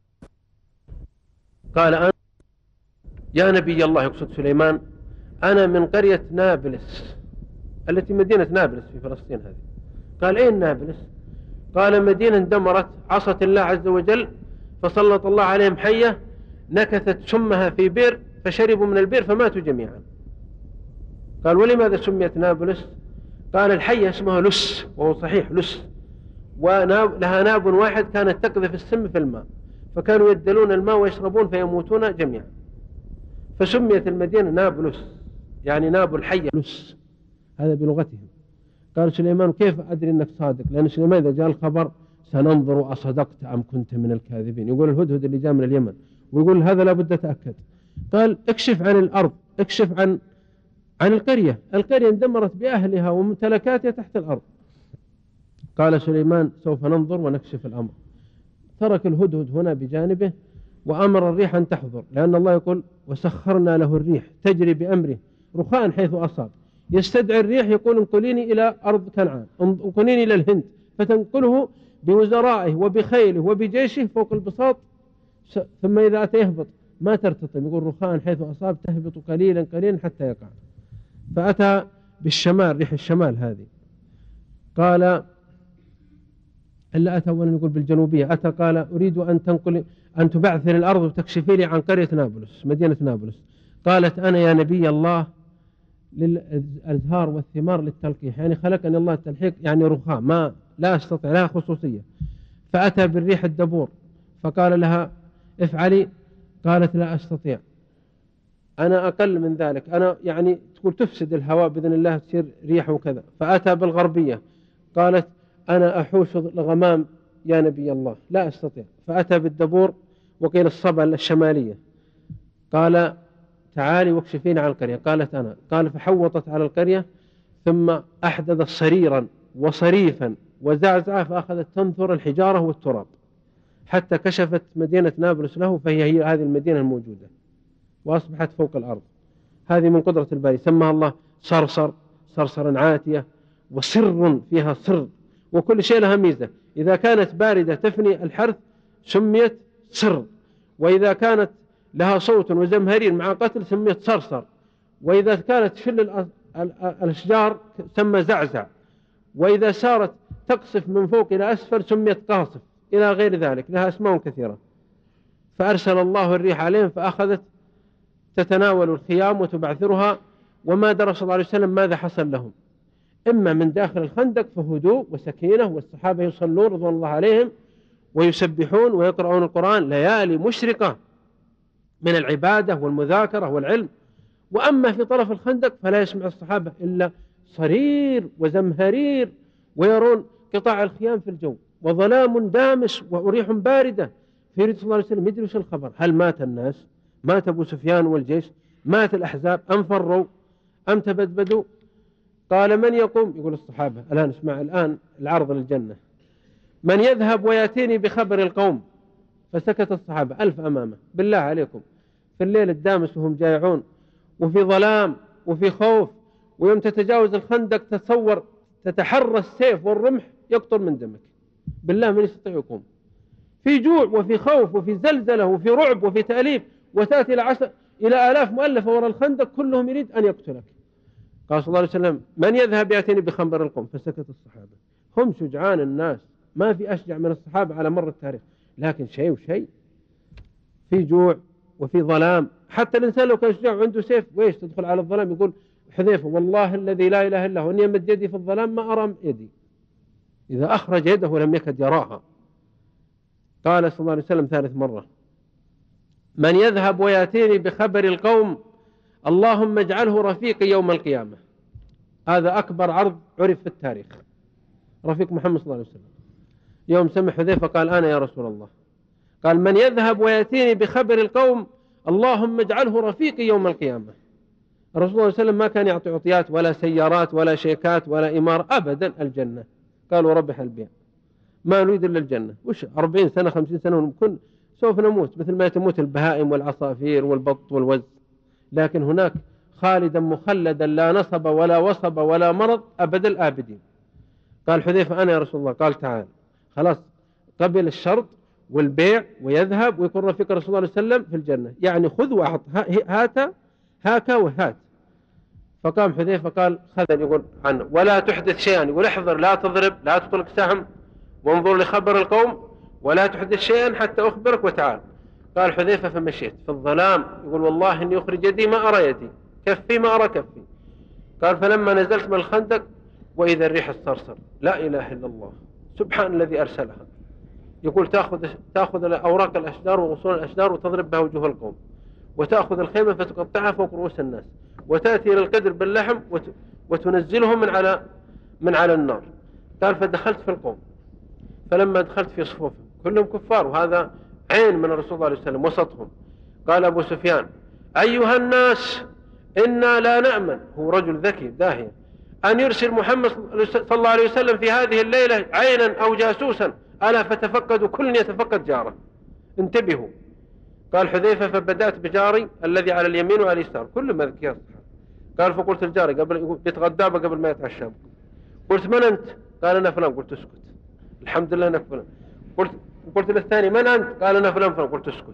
قال أنا يا نبي الله، يقصد سليمان، أنا من قرية نابلس التي مدينة نابلس في فلسطين هذه. قال أين نابلس؟ قال مدينة دمرت عصت الله عز وجل فسلط الله عليهم حية نكثت سمها في بئر فشربوا من البئر فماتوا جميعا. قال ولماذا سميت نابلس؟ قال الحية اسمها لس، وهو صحيح لس، ولها ناب واحد كانت تقذف السم في الماء، فكانوا يدلون الماء ويشربون فيموتون جميعا، فسميت المدينة نابلس، يعني ناب الحية لس، هذا بلغتهم. قال سليمان كيف أدري أنك صادق؟ لأن سليمان إذا جاء الخبر سننظر أصدقت أم كنت من الكاذبين. يقول الهدهد اللي جاء من اليمن ويقول هذا لابد أتأكد. قال اكشف عن الأرض، اكشف عن عن القرية، القرية اندمرت بأهلها وممتلكاتها تحت الأرض. قال سليمان سوف ننظر ونكشف الأمر. ترك الهدهد هنا بجانبه وأمر الريح أن تحضر، لأن الله يقول وسخرنا له الريح تجري بأمره رخاء حيث أصاب. يستدعي الريح يقول انقليني إلى أرض كنعان، انقليني إلى الهند، فتنقله بوزرائه وبخيله وبجيشه فوق البساط، ثم إذا أتى يهبط ما ترتطم، يقول رخاء حيث أصاب تهبط قليلا قليلا حتى يقع. فأتى بالشمال، ريح الشمال هذه. قال إلا أتى أولا يقول بالجنوبية، أتى قال أريد أن تنقل أن تبعثر الأرض وتكشفي لي عن قرية نابلس مدينة نابلس. قالت أنا يا نبي الله للأزهار والثمار للتلقيح، يعني خلقني الله التلحيق، يعني رخاء ما لا أستطيع لها خصوصية. فأتى بالريح الدبور فقال لها افعلي، قالت لا أستطيع، أنا أقل من ذلك، أنا يعني تقول تفسد الهواء بإذن الله تصير ريح وكذا. فأتى بالغربية قالت أنا أحوش الغمام يا نبي الله لا أستطيع. فأتى بالدبور وقيل الصبا الشمالية، قال تعالي واكشفيني عن القرية، قالت أنا. قال فحوطت على القرية ثم أحدثت صريرا وصريفا وزعزعة، فأخذت تنثر الحجارة والتراب حتى كشفت مدينة نابلس له، فهي هي هذه المدينة الموجودة وأصبحت فوق الأرض. هذه من قدرة الباري. سماها الله صرصر، صرصرا عاتية، وسر فيها سر، وكل شيء لها ميزة. إذا كانت باردة تفني الحرث سميت سر، وإذا كانت لها صوت وزمهرير مع قتل سميت صرصر، وإذا كانت تشل الأشجار سمى زعزع، وإذا سارت تقصف من فوق إلى أسفل سميت قاصف، إلى غير ذلك، لها أسماء كثيرة. فأرسل الله الريح عليهم فأخذت تتناول الخيام وتبعثرها، وما درى صلى الله عليه وسلم ماذا حصل لهم، إما من داخل الخندق فهدوء وسكينة، والصحابة يصلون رضوان الله عليهم ويسبحون ويقرؤون القرآن ليالي مشرقة من العبادة والمذاكرة والعلم. وأما في طرف الخندق فلا يسمع الصحابة إلا صرير وزمهرير، ويرون قطاع الخيام في الجو وظلام دامس وريح باردة. فيريد صلى الله عليه وسلم يدري وش الخبر، هل مات الناس؟ مات أبو سفيان والجيش؟ مات الأحزاب أم فروا أم تبدبدوا؟ قال من يقوم؟ يقول الصحابة الآن اسمع الآن العرض للجنة، من يذهب ويأتيني بخبر القوم؟ فسكت الصحابة ألف أمامه. بالله عليكم في الليل الدامس وهم جائعون وفي ظلام وفي خوف، ويوم تتجاوز الخندق تصور تتحرى السيف والرمح يقطر من دمك، بالله من يستطيع يقوم؟ في جوع وفي خوف وفي زلزلة وفي رعب وفي تأليف، وتأتي إلى عشر إلى آلاف مؤلفة وراء الخندق كلهم يريد أن يقتلك. قال صلى الله عليه وسلم من يذهب يأتيني بخبر القوم؟ فسكت الصحابة. هم شجعان الناس، ما في أشجع من الصحابة على مر التاريخ، لكن شيء وشيء، في جوع وفي ظلام. حتى الإنسان لو كان شجاع وعنده سيف ويش تدخل على الظلام، يقول حذيفة والله الذي لا إله إلا هو أني أمد يدي في الظلام ما أرى يدي، إذا أخرج يده لم يكد يراها. قال صلى الله عليه وسلم ثالث مرة من يذهب ويأتيني بخبر القوم اللهم اجعله رفيقي يوم القيامة. هذا أكبر عرض عرف في التاريخ، رفيق محمد صلى الله عليه وسلم. يوم سمع حذيفة قال أنا يا رسول الله. قال من يذهب ويأتيني بخبر القوم اللهم اجعله رفيقي يوم القيامة. الرسول صلى الله عليه وسلم ما كان يعطي عطيات ولا سيارات ولا شيكات ولا إمارة أبدا، الجنة. قالوا ربح البيع، ما نريد إلا الجنة. وش أربعين سنة خمسين سنة ونكون سوف نموت مثل ما تموت البهائم والعصافير والبط والوز، لكن هناك خالدا مخلدا لا نصب ولا وصب ولا مرض أبد الآبدين. قال حذيفة أنا يا رسول الله. قال تعال خلاص قبل الشرط والبيع ويذهب ويكون رفيق رسول الله عليه وسلم في الجنة، يعني خذ وأعط، هات هاك وهات. فقام حذيفة قال خذني، يقول عنه ولا تحدث شيئا، يقول احذر لا تضرب لا تطلق سهم وانظر لخبر القوم ولا تحدث شيئا حتى أخبرك وتعال. قال حذيفة فمشيت في الظلام، يقول والله إني أخرج يدي ما أرى يدي، كفي ما أرى كفي. قال فلما نزلت من الخندق وإذا الريح الصرصر، لا إله إلا الله سبحان الذي أرسلها. يقول تأخذ تأخذ أوراق الأشجار وغصون الأشجار وتضرب بها وجوه القوم، وتأخذ الخيمة فتقطعها فوق رؤوس الناس، وتأتي إلى القدر باللحم وتنزلهم من على من على النار. قال فدخلت في القوم، فلما دخلت في صفوفهم كلهم كفار، وهذا عين من الرسول صلى الله عليه وسلم وسطهم. قال أبو سفيان أيها الناس إنا لا نأمن، هو رجل ذكي داهية، أن يرسل محمد صلى الله عليه وسلم في هذه الليلة عينا أو جاسوسا، ألا فتفقدوا كل يتفقد جاره، انتبهوا. قال حذيفة فبدأت بجاري الذي على اليمين وعلى اليسار، كل ما ذكر. قال فقلت الجاري قبل يتغدى قبل ما يتعشى، قلت من أنت؟ قال أنا فلان. قلت اسكت، الحمد لله أنك فلان. قلت قلت للثاني من أنت؟ قال أنا فلان فلان. قلت اسكت،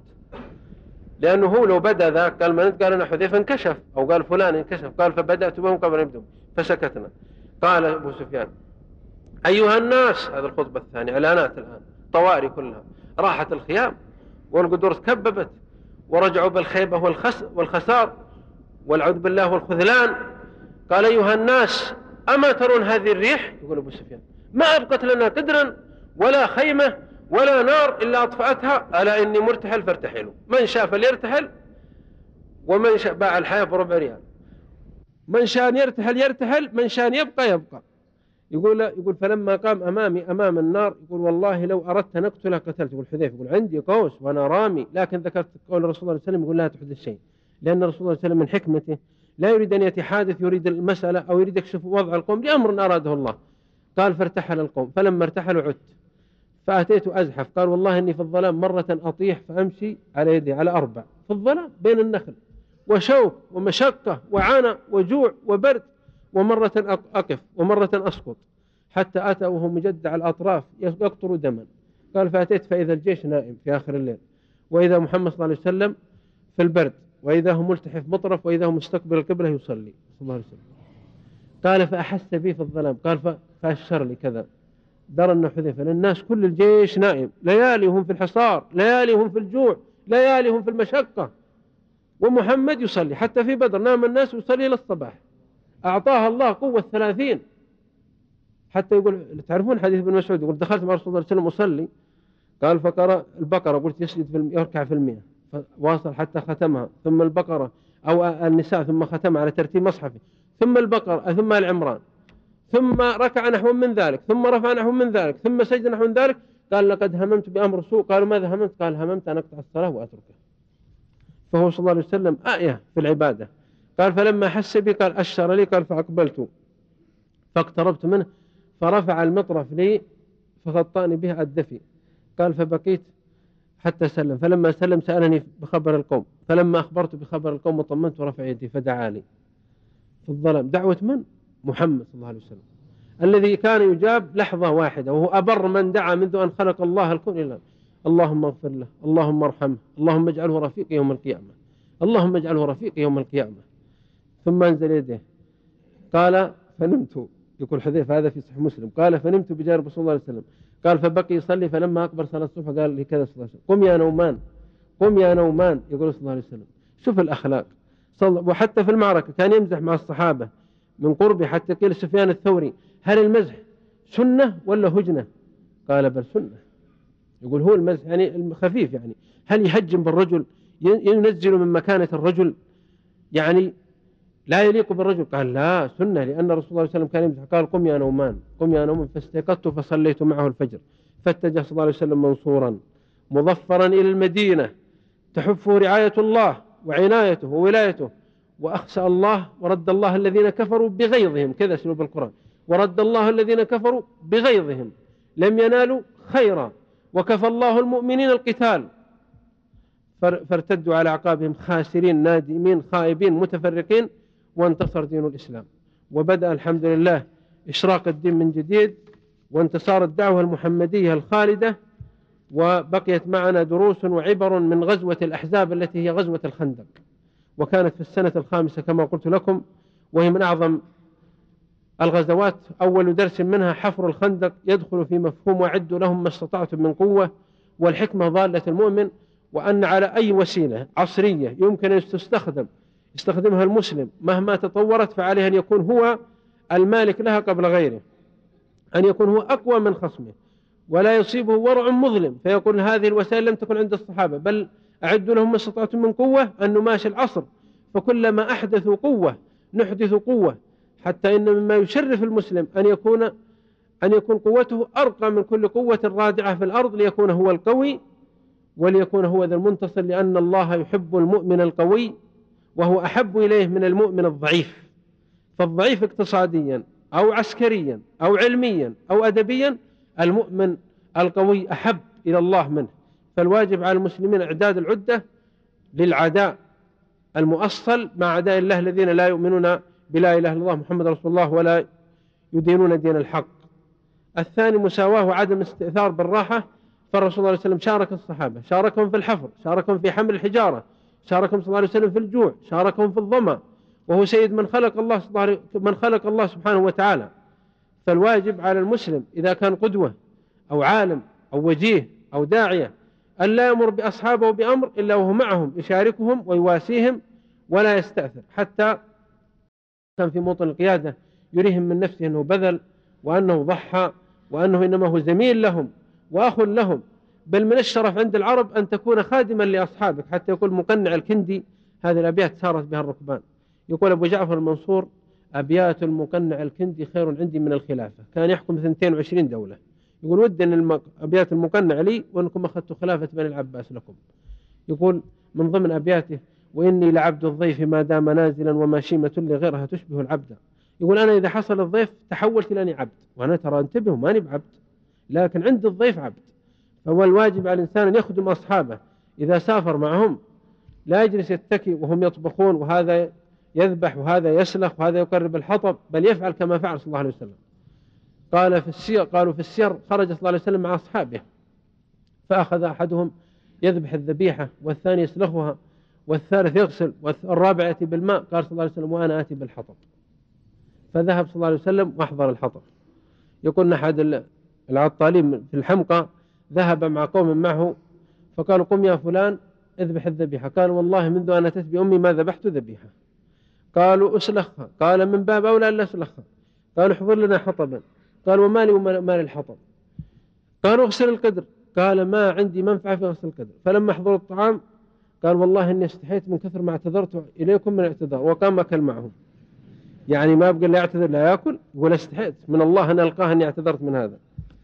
لأنه هو لو بدأ ذاك قال من أنت؟ قال أنا حذيفة، انكشف، أو قال فلان انكشف. قال فبدأت بهم قبل أن يبدأوا فسكتنا. قال أبو سفيان أيها الناس، هذا الخطبة الثانية، إعلانات الآن طوارئ كلها، راحت الخيام والقدور تكببت ورجعوا بالخيبة والخس والخسار والعوذ بالله والخذلان. قال أيها الناس أما ترون هذه الريح؟ يقول أبو سفيان ما أبقت لنا قدرا ولا خيمة ولا نار إلا أطفأتها، ألا إني مرتحل فارتحلوا، من شاء فليرتحل ومن شاء باع الحياة بربع ريال، من شاء يرتحل يرتحل، من شاء يبقى يبقى. يقول يقول فلما قام أمامي أمام النار يقول والله لو أردت نقتله قتلت. يقول حذيفة يقول عندي قوس وأنا رامي، لكن ذكرت قول الرسول صلى الله عليه وسلم يقول لا تحدث شيء، لأن الرسول صلى الله عليه وسلم من حكمته لا يريد أن يتحادث، يريد المسألة أو يريد يكشف وضع القوم لأمر أراده الله. قال فارتحل القوم، فلما ارتحلوا عدت فأتيت أزحف. قال والله إني في الظلام مرة أطيح فأمشي على يدي على أربع في الظلام بين النخل، وشوك ومشقة وعانى وجوع وبرد، ومرة أقف ومرة أسقط، حتى أتى وهو مجدع الأطراف يقطر دما. قال فأتيت فإذا الجيش نائم في آخر الليل، وإذا محمد صلى الله عليه وسلم في البرد، وإذا هو ملتحف مطرف، وإذا هو مستقبل القبلة يصلي صلى الله عليه وسلم. قال فأحس بي في الظلام، قال فأشر لي كذا، درى أن حذيفة الناس كل الجيش نائم، ليالي هم في الحصار، ليالي هم في الجوع، ليالي هم في المشقة، ومحمد يصلي. حتى في بدر نام الناس يصلي للصباح، أعطاها الله قوة ثلاثين. حتى يقول تعرفون حديث ابن مسعود يقول دخلت مع رسول الله صلى الله عليه وسلم أصلي، قال فقرأ البقرة، قلت يسجد في يركع في المئة، فواصل حتى ختمها، ثم البقرة أو النساء، ثم ختمها على ترتيب مصحفي، ثم البقرة ثم العمران، ثم ركع نحو من ذلك، ثم رفع نحو من ذلك، ثم سجد نحو من ذلك. قال لقد هممت بأمر سوء. قالوا ماذا هممت؟ قال هممت أن أقطع الصلاة وأتركه. فهو صلى الله عليه وسلم آية في العبادة. قال فلما حس بي قال أشار لي، قال فأقبلت فاقتربت منه فرفع المطرف لي فغطاني بها الدفي. قال فبقيت حتى سلم، فلما سلم سألني بخبر القوم، فلما أخبرت بخبر القوم وطمنت ورفع يدي فدعا لي في الظلام. دعوة من؟ محمد صلى الله عليه وسلم الذي كان يجاب لحظة واحدة، وهو أبر من دعا منذ أن خلق الله الكون إلا اللهم اغفر له، اللهم ارحمه، اللهم اجعله رفيق يوم القيامة، اللهم اجعله رفيق يوم القيامة. ثم انزل يده. قال فنمت، يقول حذيفة هذا في صحيح مسلم، قال فنمت بجانب رسول الله صلى الله عليه وسلم. قال فبقي يصلي، فلما أكبر صلاة الصبح قال لي كذا صلى الله عليه وسلم قم يا نومان، قم يا نومان، يقول صلى الله عليه وسلم. شوف الأخلاق. وحتى في المعركة كان يمزح مع الصحابة من قربه، حتى قيل سفيان الثوري هل المزح سنة ولا هجنة؟ قال بل سنة. يقول هو المزح يعني خفيف، يعني هل يهجم بالرجل، ينزل من مكانة الرجل، يعني لا يليق بالرجل؟ قال لا، سنة، لأن رسول الله صلى الله عليه وسلم كان يمزح. قال قم يا نومان، قم يا نومان، فاستيقظت فصليت معه الفجر، فاتجه صلى الله عليه وسلم منصورا مظفرا إلى المدينة تحفه رعاية الله وعنايته وولايته، وأخسأ الله ورد الله الذين كفروا بغيظهم، كذا اسلوب القرآن، ورد الله الذين كفروا بغيظهم لم ينالوا خيرا، وكفى الله المؤمنين القتال، فارتدوا على أعقابهم خاسرين نادمين خائبين متفرقين، وانتصر دين الإسلام، وبدأ الحمد لله إشراق الدين من جديد، وانتصار الدعوة المحمدية الخالدة. وبقيت معنا دروس وعبر من غزوة الأحزاب التي هي غزوة الخندق، وكانت في السنة الخامسة كما قلت لكم، وهي من أعظم الغزوات. أول درس منها حفر الخندق يدخل في مفهوم وعدوا لهم ما استطعتم من قوة، والحكمة ضالة المؤمن، وأن على أي وسيلة عصرية يمكن أن تستخدم يستخدمها المسلم مهما تطورت، فعليه أن يكون هو المالك لها قبل غيره، أن يكون هو أقوى من خصمه، ولا يصيبه ورع مظلم فيقول هذه الوسائل لم تكن عند الصحابة، بل أعدوا لهم ما استطعتم من قوة، أن نماشي العصر، فكلما أحدثوا قوة نحدث قوة، حتى إن مما يشرف المسلم أن يكون أن يكون قوته أرقى من كل قوة رادعة في الأرض، ليكون هو القوي وليكون هو ذا المنتصر، لأن الله يحب المؤمن القوي وهو أحب إليه من المؤمن الضعيف. فالضعيف اقتصاديا أو عسكريا أو علميا أو أدبيا، المؤمن القوي أحب إلى الله منه. فالواجب على المسلمين إعداد العدة للعداء المؤصل مع أعداء الله الذين لا يؤمنون بلا إله إلا الله محمد رسول الله ولا يدينون دين الحق. الثاني مساواة وعدم استئثار بالراحة. فالرسول صلى الله عليه وسلم شارك الصحابة، شاركهم في الحفر، شاركهم في حمل الحجارة، شاركهم صلى الله عليه وسلم في الجوع، شاركهم في الظمأ، وهو سيد من خلق الله من خلق الله سبحانه وتعالى. فالواجب على المسلم إذا كان قدوة أو عالم أو وجيه أو داعية أن لا يمر بأصحابه بأمر إلا وهو معهم يشاركهم ويواسيهم ولا يستأثر، حتى كان في موطن القيادة يريهم من نفسه أنه بذل وأنه ضحى وأنه إنما هو زميل لهم وأخ لهم. بل من الشرف عند العرب أن تكون خادما لأصحابك، حتى يقول مقنع الكندي، هذه الأبيات سارت بها الركبان، يقول أبو جعفر المنصور: أبيات المقنع الكندي خير عندي من الخلافة. كان يحكم اثنتين وعشرين دولة، يقول ود أن أبيات المقنع لي وأنكم أخذتوا خلافة بني العباس لكم. يقول من ضمن أبياته: وإني لعبد الضيف ما دام نازلا وما شيمة لغيرها تشبه العبد. يقول أنا إذا حصل الضيف تحولت إلى أني عبد، وأنا ترى انتبهوا ماني بعبد، لكن عند الضيف عبد. فهو الواجب على الإنسان أن يخدم أصحابه إذا سافر معهم، لا يجلس يتكي وهم يطبخون وهذا يذبح وهذا يسلخ وهذا يقرب الحطب، بل يفعل كما فعل صلى الله عليه وسلم. قال في السير قالوا في السير خرج صلى الله عليه وسلم مع أصحابه، فأخذ أحدهم يذبح الذبيحة والثاني يسلخها والثالث يغسل والرابع يأتي بالماء. قال صلى الله عليه وسلم: وأنا آتي بالحطب. فذهب صلى الله عليه وسلم وأحضر الحطب. يقول أحد العطالين في الحمقى ذهب مع قوم معه فقالوا: قم يا فلان اذبح الذبيحة. قال: والله منذ أن أتت بأمي ما ذبحت ذبيحة. قالوا: أسلخها. قال: من باب أولى أن أسلخها. قالوا: احضر لنا حطبا. قال: وما لي وما للحطب؟ قالوا: اغسل القدر. قال: ما عندي منفعة في غسل القدر. فلما حضروا الطعام قال: والله إني استحيت من كثر ما اعتذرت إليكم من الاعتذار، وقام أكل معهم. يعني ما بقى لا يعتذر لا يأكل، ولا استحيت من الله أن ألقاه أني اعتذرت من هذا.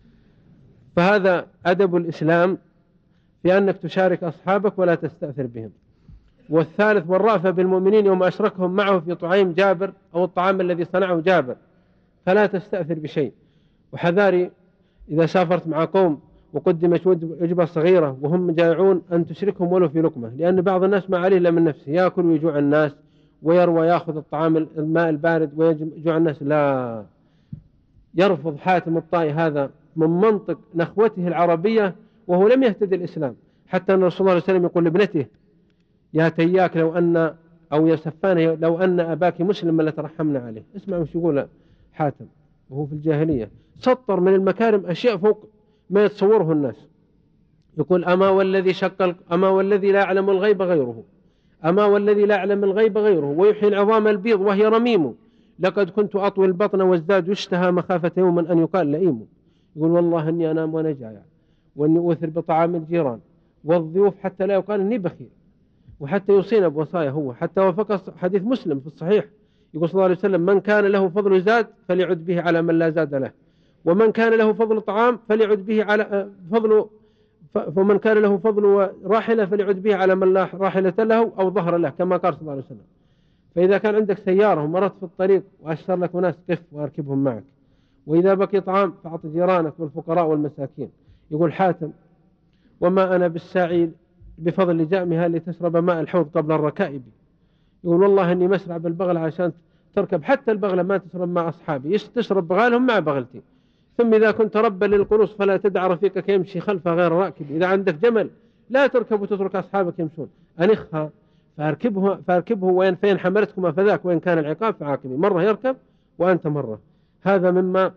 فهذا أدب الإسلام في أنك تشارك أصحابك ولا تستأثر بهم. والثالث والرأفة بالمؤمنين يوم أشركهم معه في طعام جابر أو الطعام الذي صنعه جابر، فلا تستأثر بشيء. وحذاري إذا سافرت مع قوم وقدمت وجبة صغيرة وهم جائعون أن تشركهم ولو في لقمة، لأن بعض الناس ما عليه إلا من نفسه، يأكل ويجوع الناس ويروى يأخذ الطعام الماء البارد ويجوع الناس. لا، يرفض حاتم الطائي هذا من منطق نخوته العربية وهو لم يهتدي الإسلام. حتى أن الرسول صلى الله عليه وسلم يقول لابنته: يا تياك لو أن أو يا سفانة لو أن أباك مسلم لترحمنا عليه. اسمع وش يقول حاتم وهو في الجاهلية، سطر من المكارم أشياء فوق ما يتصوره الناس. يقول: أما والذي شق أما والذي لا يعلم الغيب غيره أما والذي لا يعلم الغيب غيره ويحيي العظام البيض وهي رميم، لقد كنت أطوي البطن وازداد يشتهى مخافة يوما أن يقال لئيم. يقول: والله إني أنام وأنا جائع، وأني أوثر بطعام الجيران والضيوف حتى لا يقال إني بخيل، وحتى يوصينا بوصايا هو، حتى وفق حديث مسلم في الصحيح يقول صلى الله عليه وسلم: من كان له فضل زاد فليعد به على من لا زاد له، ومن كان له فضل طعام فليعد به على فضل فمن كان له فضل راحلة فليعد به على من لا راحلة له أو ظهر له، كما قال صلى الله عليه وسلم. فإذا كان عندك سيارة ومرت في الطريق وأشتر لك وناس قف وأركبهم معك، وإذا بقي طعام فأعط جيرانك والفقراء والمساكين. يقول حاتم: وما أنا بالساعي بفضل لجامها لتشرب ماء الحوض قبل الركائب. يقول: والله إني مسرع بالبغل عشان تركب حتى البغلة ما تشرب مع أصحابي، تشرب بغالهم مع بغلتي. ثم إذا كنت ربا للقروس فلا تدع رفيقك يمشي خلفها غير راكب. إذا عندك جمل لا تركب وتترك أصحابك يمشون، أنخها فأركبه, فأركبه وين فين حملتكما فذاك، وإن كان العقاب فعاقبي. مرة يركب وأنت مرة. هذا مما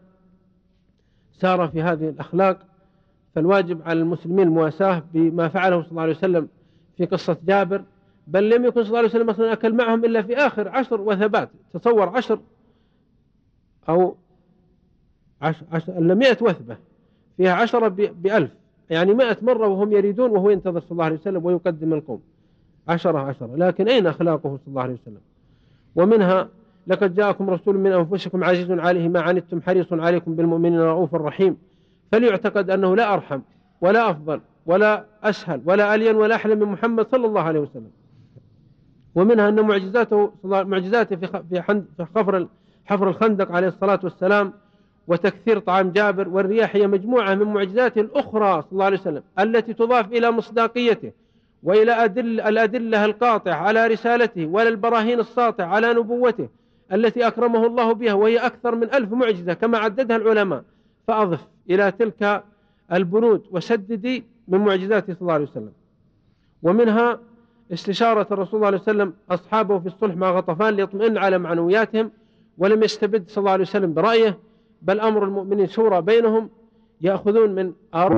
سار في هذه الأخلاق. فالواجب على المسلمين المواساة بما فعله صلى الله عليه وسلم في قصة جابر. بل لم يكن صلى الله عليه وسلم أصلا أكل معهم إلا في آخر عشر وثبات. تصور عشر أو عشر, عشر مئة وثبة فيها عشرة بألف، يعني مئة مرة وهم يريدون وهو ينتظر صلى الله عليه وسلم ويقدم القوم عشرة عشرة. لكن أين أخلاقه صلى الله عليه وسلم؟ ومنها: لقد جاءكم رسول من أنفسكم عزيز عليه ما عنتم حريص عليكم بالمؤمنين رؤوف رحيم. فليعتقد أنه لا أرحم ولا أفضل ولا أسهل ولا ألين ولا أحلم من محمد صلى الله عليه وسلم. ومنها أن معجزاته معجزاته في خفر حفر الخندق عليه الصلاة والسلام، وتكثير طعام جابر، والرياح هي مجموعة من معجزاته الأخرى صلى الله عليه وسلم التي تضاف إلى مصداقيته وإلى أدل الأدلة القاطعة على رسالته ولا البراهين الساطعة على نبوته التي أكرمه الله بها، وهي أكثر من ألف معجزة كما عددها العلماء. فأضف إلى تلك البنود وسددي من معجزاته صلى الله عليه وسلم. ومنها استشارة الرسول صلى الله عليه وسلم أصحابه في الصلح مع غطفان ليطمئن على معنوياتهم، ولم يستبد صلى الله عليه وسلم برأيه، بل أمر المؤمنين شورى بينهم، يأخذون من آراء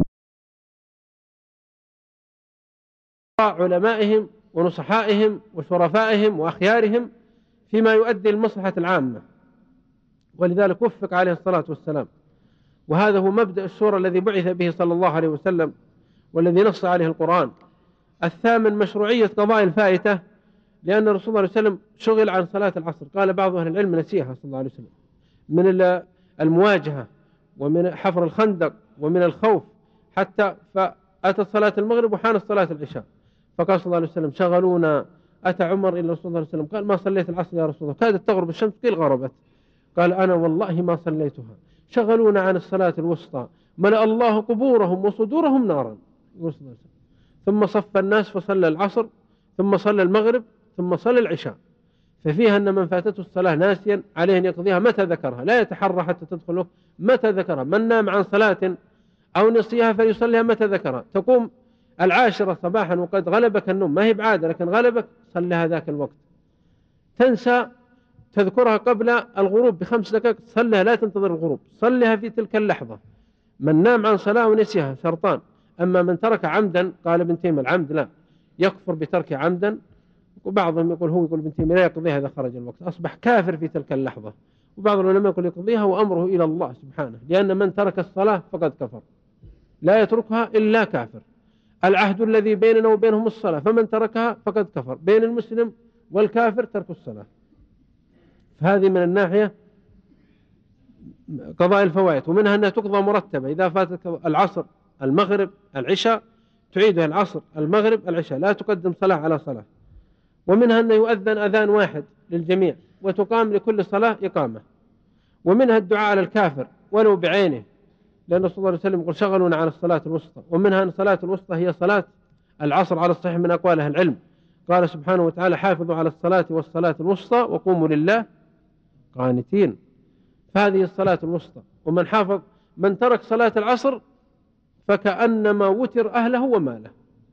علمائهم ونصحائهم وشرفائهم وأخيارهم فيما يؤدي المصلحة العامة، ولذلك وفق عليه الصلاة والسلام. وهذا هو مبدأ الشورى الذي بعث به صلى الله عليه وسلم والذي نص عليه القرآن. الثامن مشروعية قضاء الفائتة، لأن الرسول صلى الله عليه وسلم شغل عن صلاة العصر، قال بعض أهل العلم نسيها صلى الله عليه وسلم من المواجهة ومن حفر الخندق ومن الخوف، حتى فأتت صلاة المغرب وحانت صلاة العشاء، فقال صلى الله عليه وسلم شغلونا. أتى عمر إلى الرسول صلى الله عليه وسلم قال ما صليت العصر يا رسول الله، كادت تغرب الشمس قيل غربت، قال أنا والله ما صليتها، شغلونا عن الصلاة الوسطى، ملأ الله قبورهم وصدورهم نارا. ثم صف الناس فصلى العصر، ثم صلى المغرب، ثم صلى العشاء. ففيها أن من فاتته الصلاة ناسيا عليه أن يقضيها متى ذكرها، لا يتحرى حتى تدخله متى ذكرها. من نام عن صلاة أو نسيها فليصليها متى ذكرها. تقوم العاشرة صباحا وقد غلبك النوم، ما هي بعادة لكن غلبك، صلها ذاك الوقت. تنسى تذكرها قبل الغروب بخمس دقائق، صلها لا تنتظر الغروب، صلها في تلك اللحظة. من نام عن صلاة ونسيها شرطان. أما من ترك عمدا، قال ابن تيمية العمد لا يكفر بترك عمدا، وبعضهم يقول هو يقول ابن تيمية لا يقضيها إذا خرج الوقت، أصبح كافر في تلك اللحظة. وبعض العلماء يقول يقضيها وأمره إلى الله سبحانه، لأن من ترك الصلاة فقد كفر، لا يتركها إلا كافر. العهد الذي بيننا وبينهم الصلاة، فمن تركها فقد كفر. بين المسلم والكافر ترك الصلاة. فهذه من الناحية قضاء الفوائت. ومنها أنها تقضى مرتبة، إذا فاتك العصر المغرب العشاء تعيدها العصر المغرب العشاء، لا تقدم صلاة على صلاة. ومنها أن يؤذن أذان واحد للجميع، وتقام لكل صلاة إقامة. ومنها الدعاء على الكافر ولو بعينه، لأن صلى الله عليه وسلم يقول شغلونا عن الصلاة الوسطى. ومنها أن الصلاة الوسطى هي صلاة العصر على الصحيح من أقوال أهل العلم، قال سبحانه وتعالى حافظوا على الصلاة والصلاة الوسطى وقوموا لله قانتين. فهذه الصلاة الوسطى. ومن حافظ من ترك صلاة العصر فكأنما وتر أهله وماله،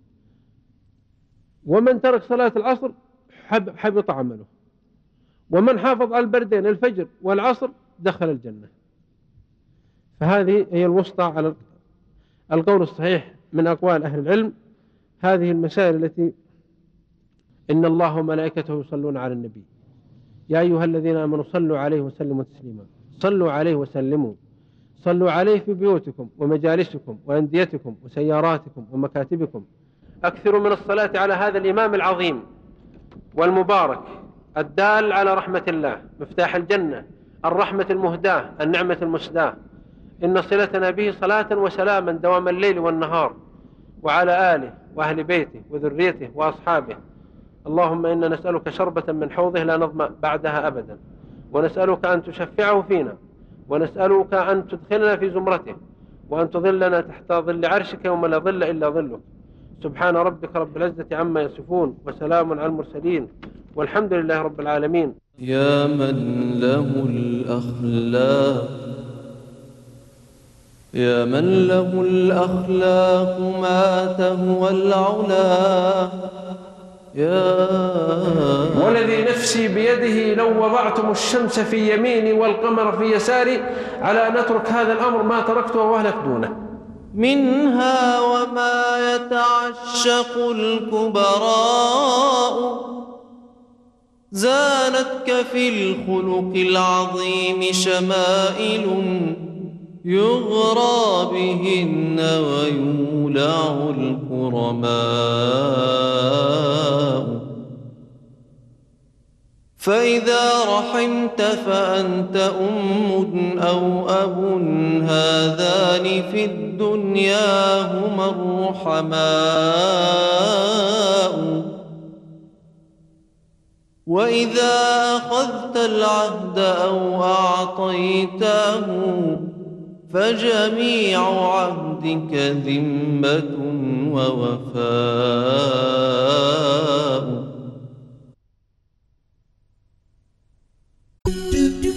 ومن ترك صلاة العصر حبط عمله، ومن حافظ على البردين الفجر والعصر دخل الجنة. فهذه هي الوسطى على القول الصحيح من أقوال أهل العلم. هذه المسائل التي إن الله وملائكته يصلون على النبي يا أيها الذين آمنوا صلوا عليه وسلموا تسليما. صلوا عليه وسلموا، صلوا عليه في بيوتكم ومجالسكم وأنديتكم وسياراتكم ومكاتبكم. أكثروا من الصلاة على هذا الإمام العظيم والمبارك الدال على رحمة الله مفتاح الجنة، الرحمة المهداة، النعمة المسداة. إن صلتنا به صلاة وسلاما دوام الليل والنهار، وعلى آله وأهل بيته وذريته وأصحابه. اللهم إنا نسألك شربة من حوضه لا نظمأ بعدها أبدا، ونسألك أن تشفعه فينا، ونسألك أن تدخلنا في زمرته، وأن تظلنا تحت ظل عرشك يوم لا ظل إلا ظلك. سبحان ربك رب العزة عما يصفون، وسلام على المرسلين، والحمد لله رب العالمين.
يا من له الأخلاق، يا من له الأخلاق ما تهوى العلا، يا
والذي نفسي بيده لو وضعتم الشمس في يميني والقمر في يساري على أن أترك هذا الأمر ما تركته وأهلك دونه.
منها وما يتعشق الكبراء، زانتك في الخلق العظيم شمائل، يغرى بهن ويولع الكرماء. فإذا رحمت فأنت أم أو أب، هذان في الدنيا هما الرحماء. وإذا أخذت العهد أو أعطيته فجميع عهدك ذمة ووفاء.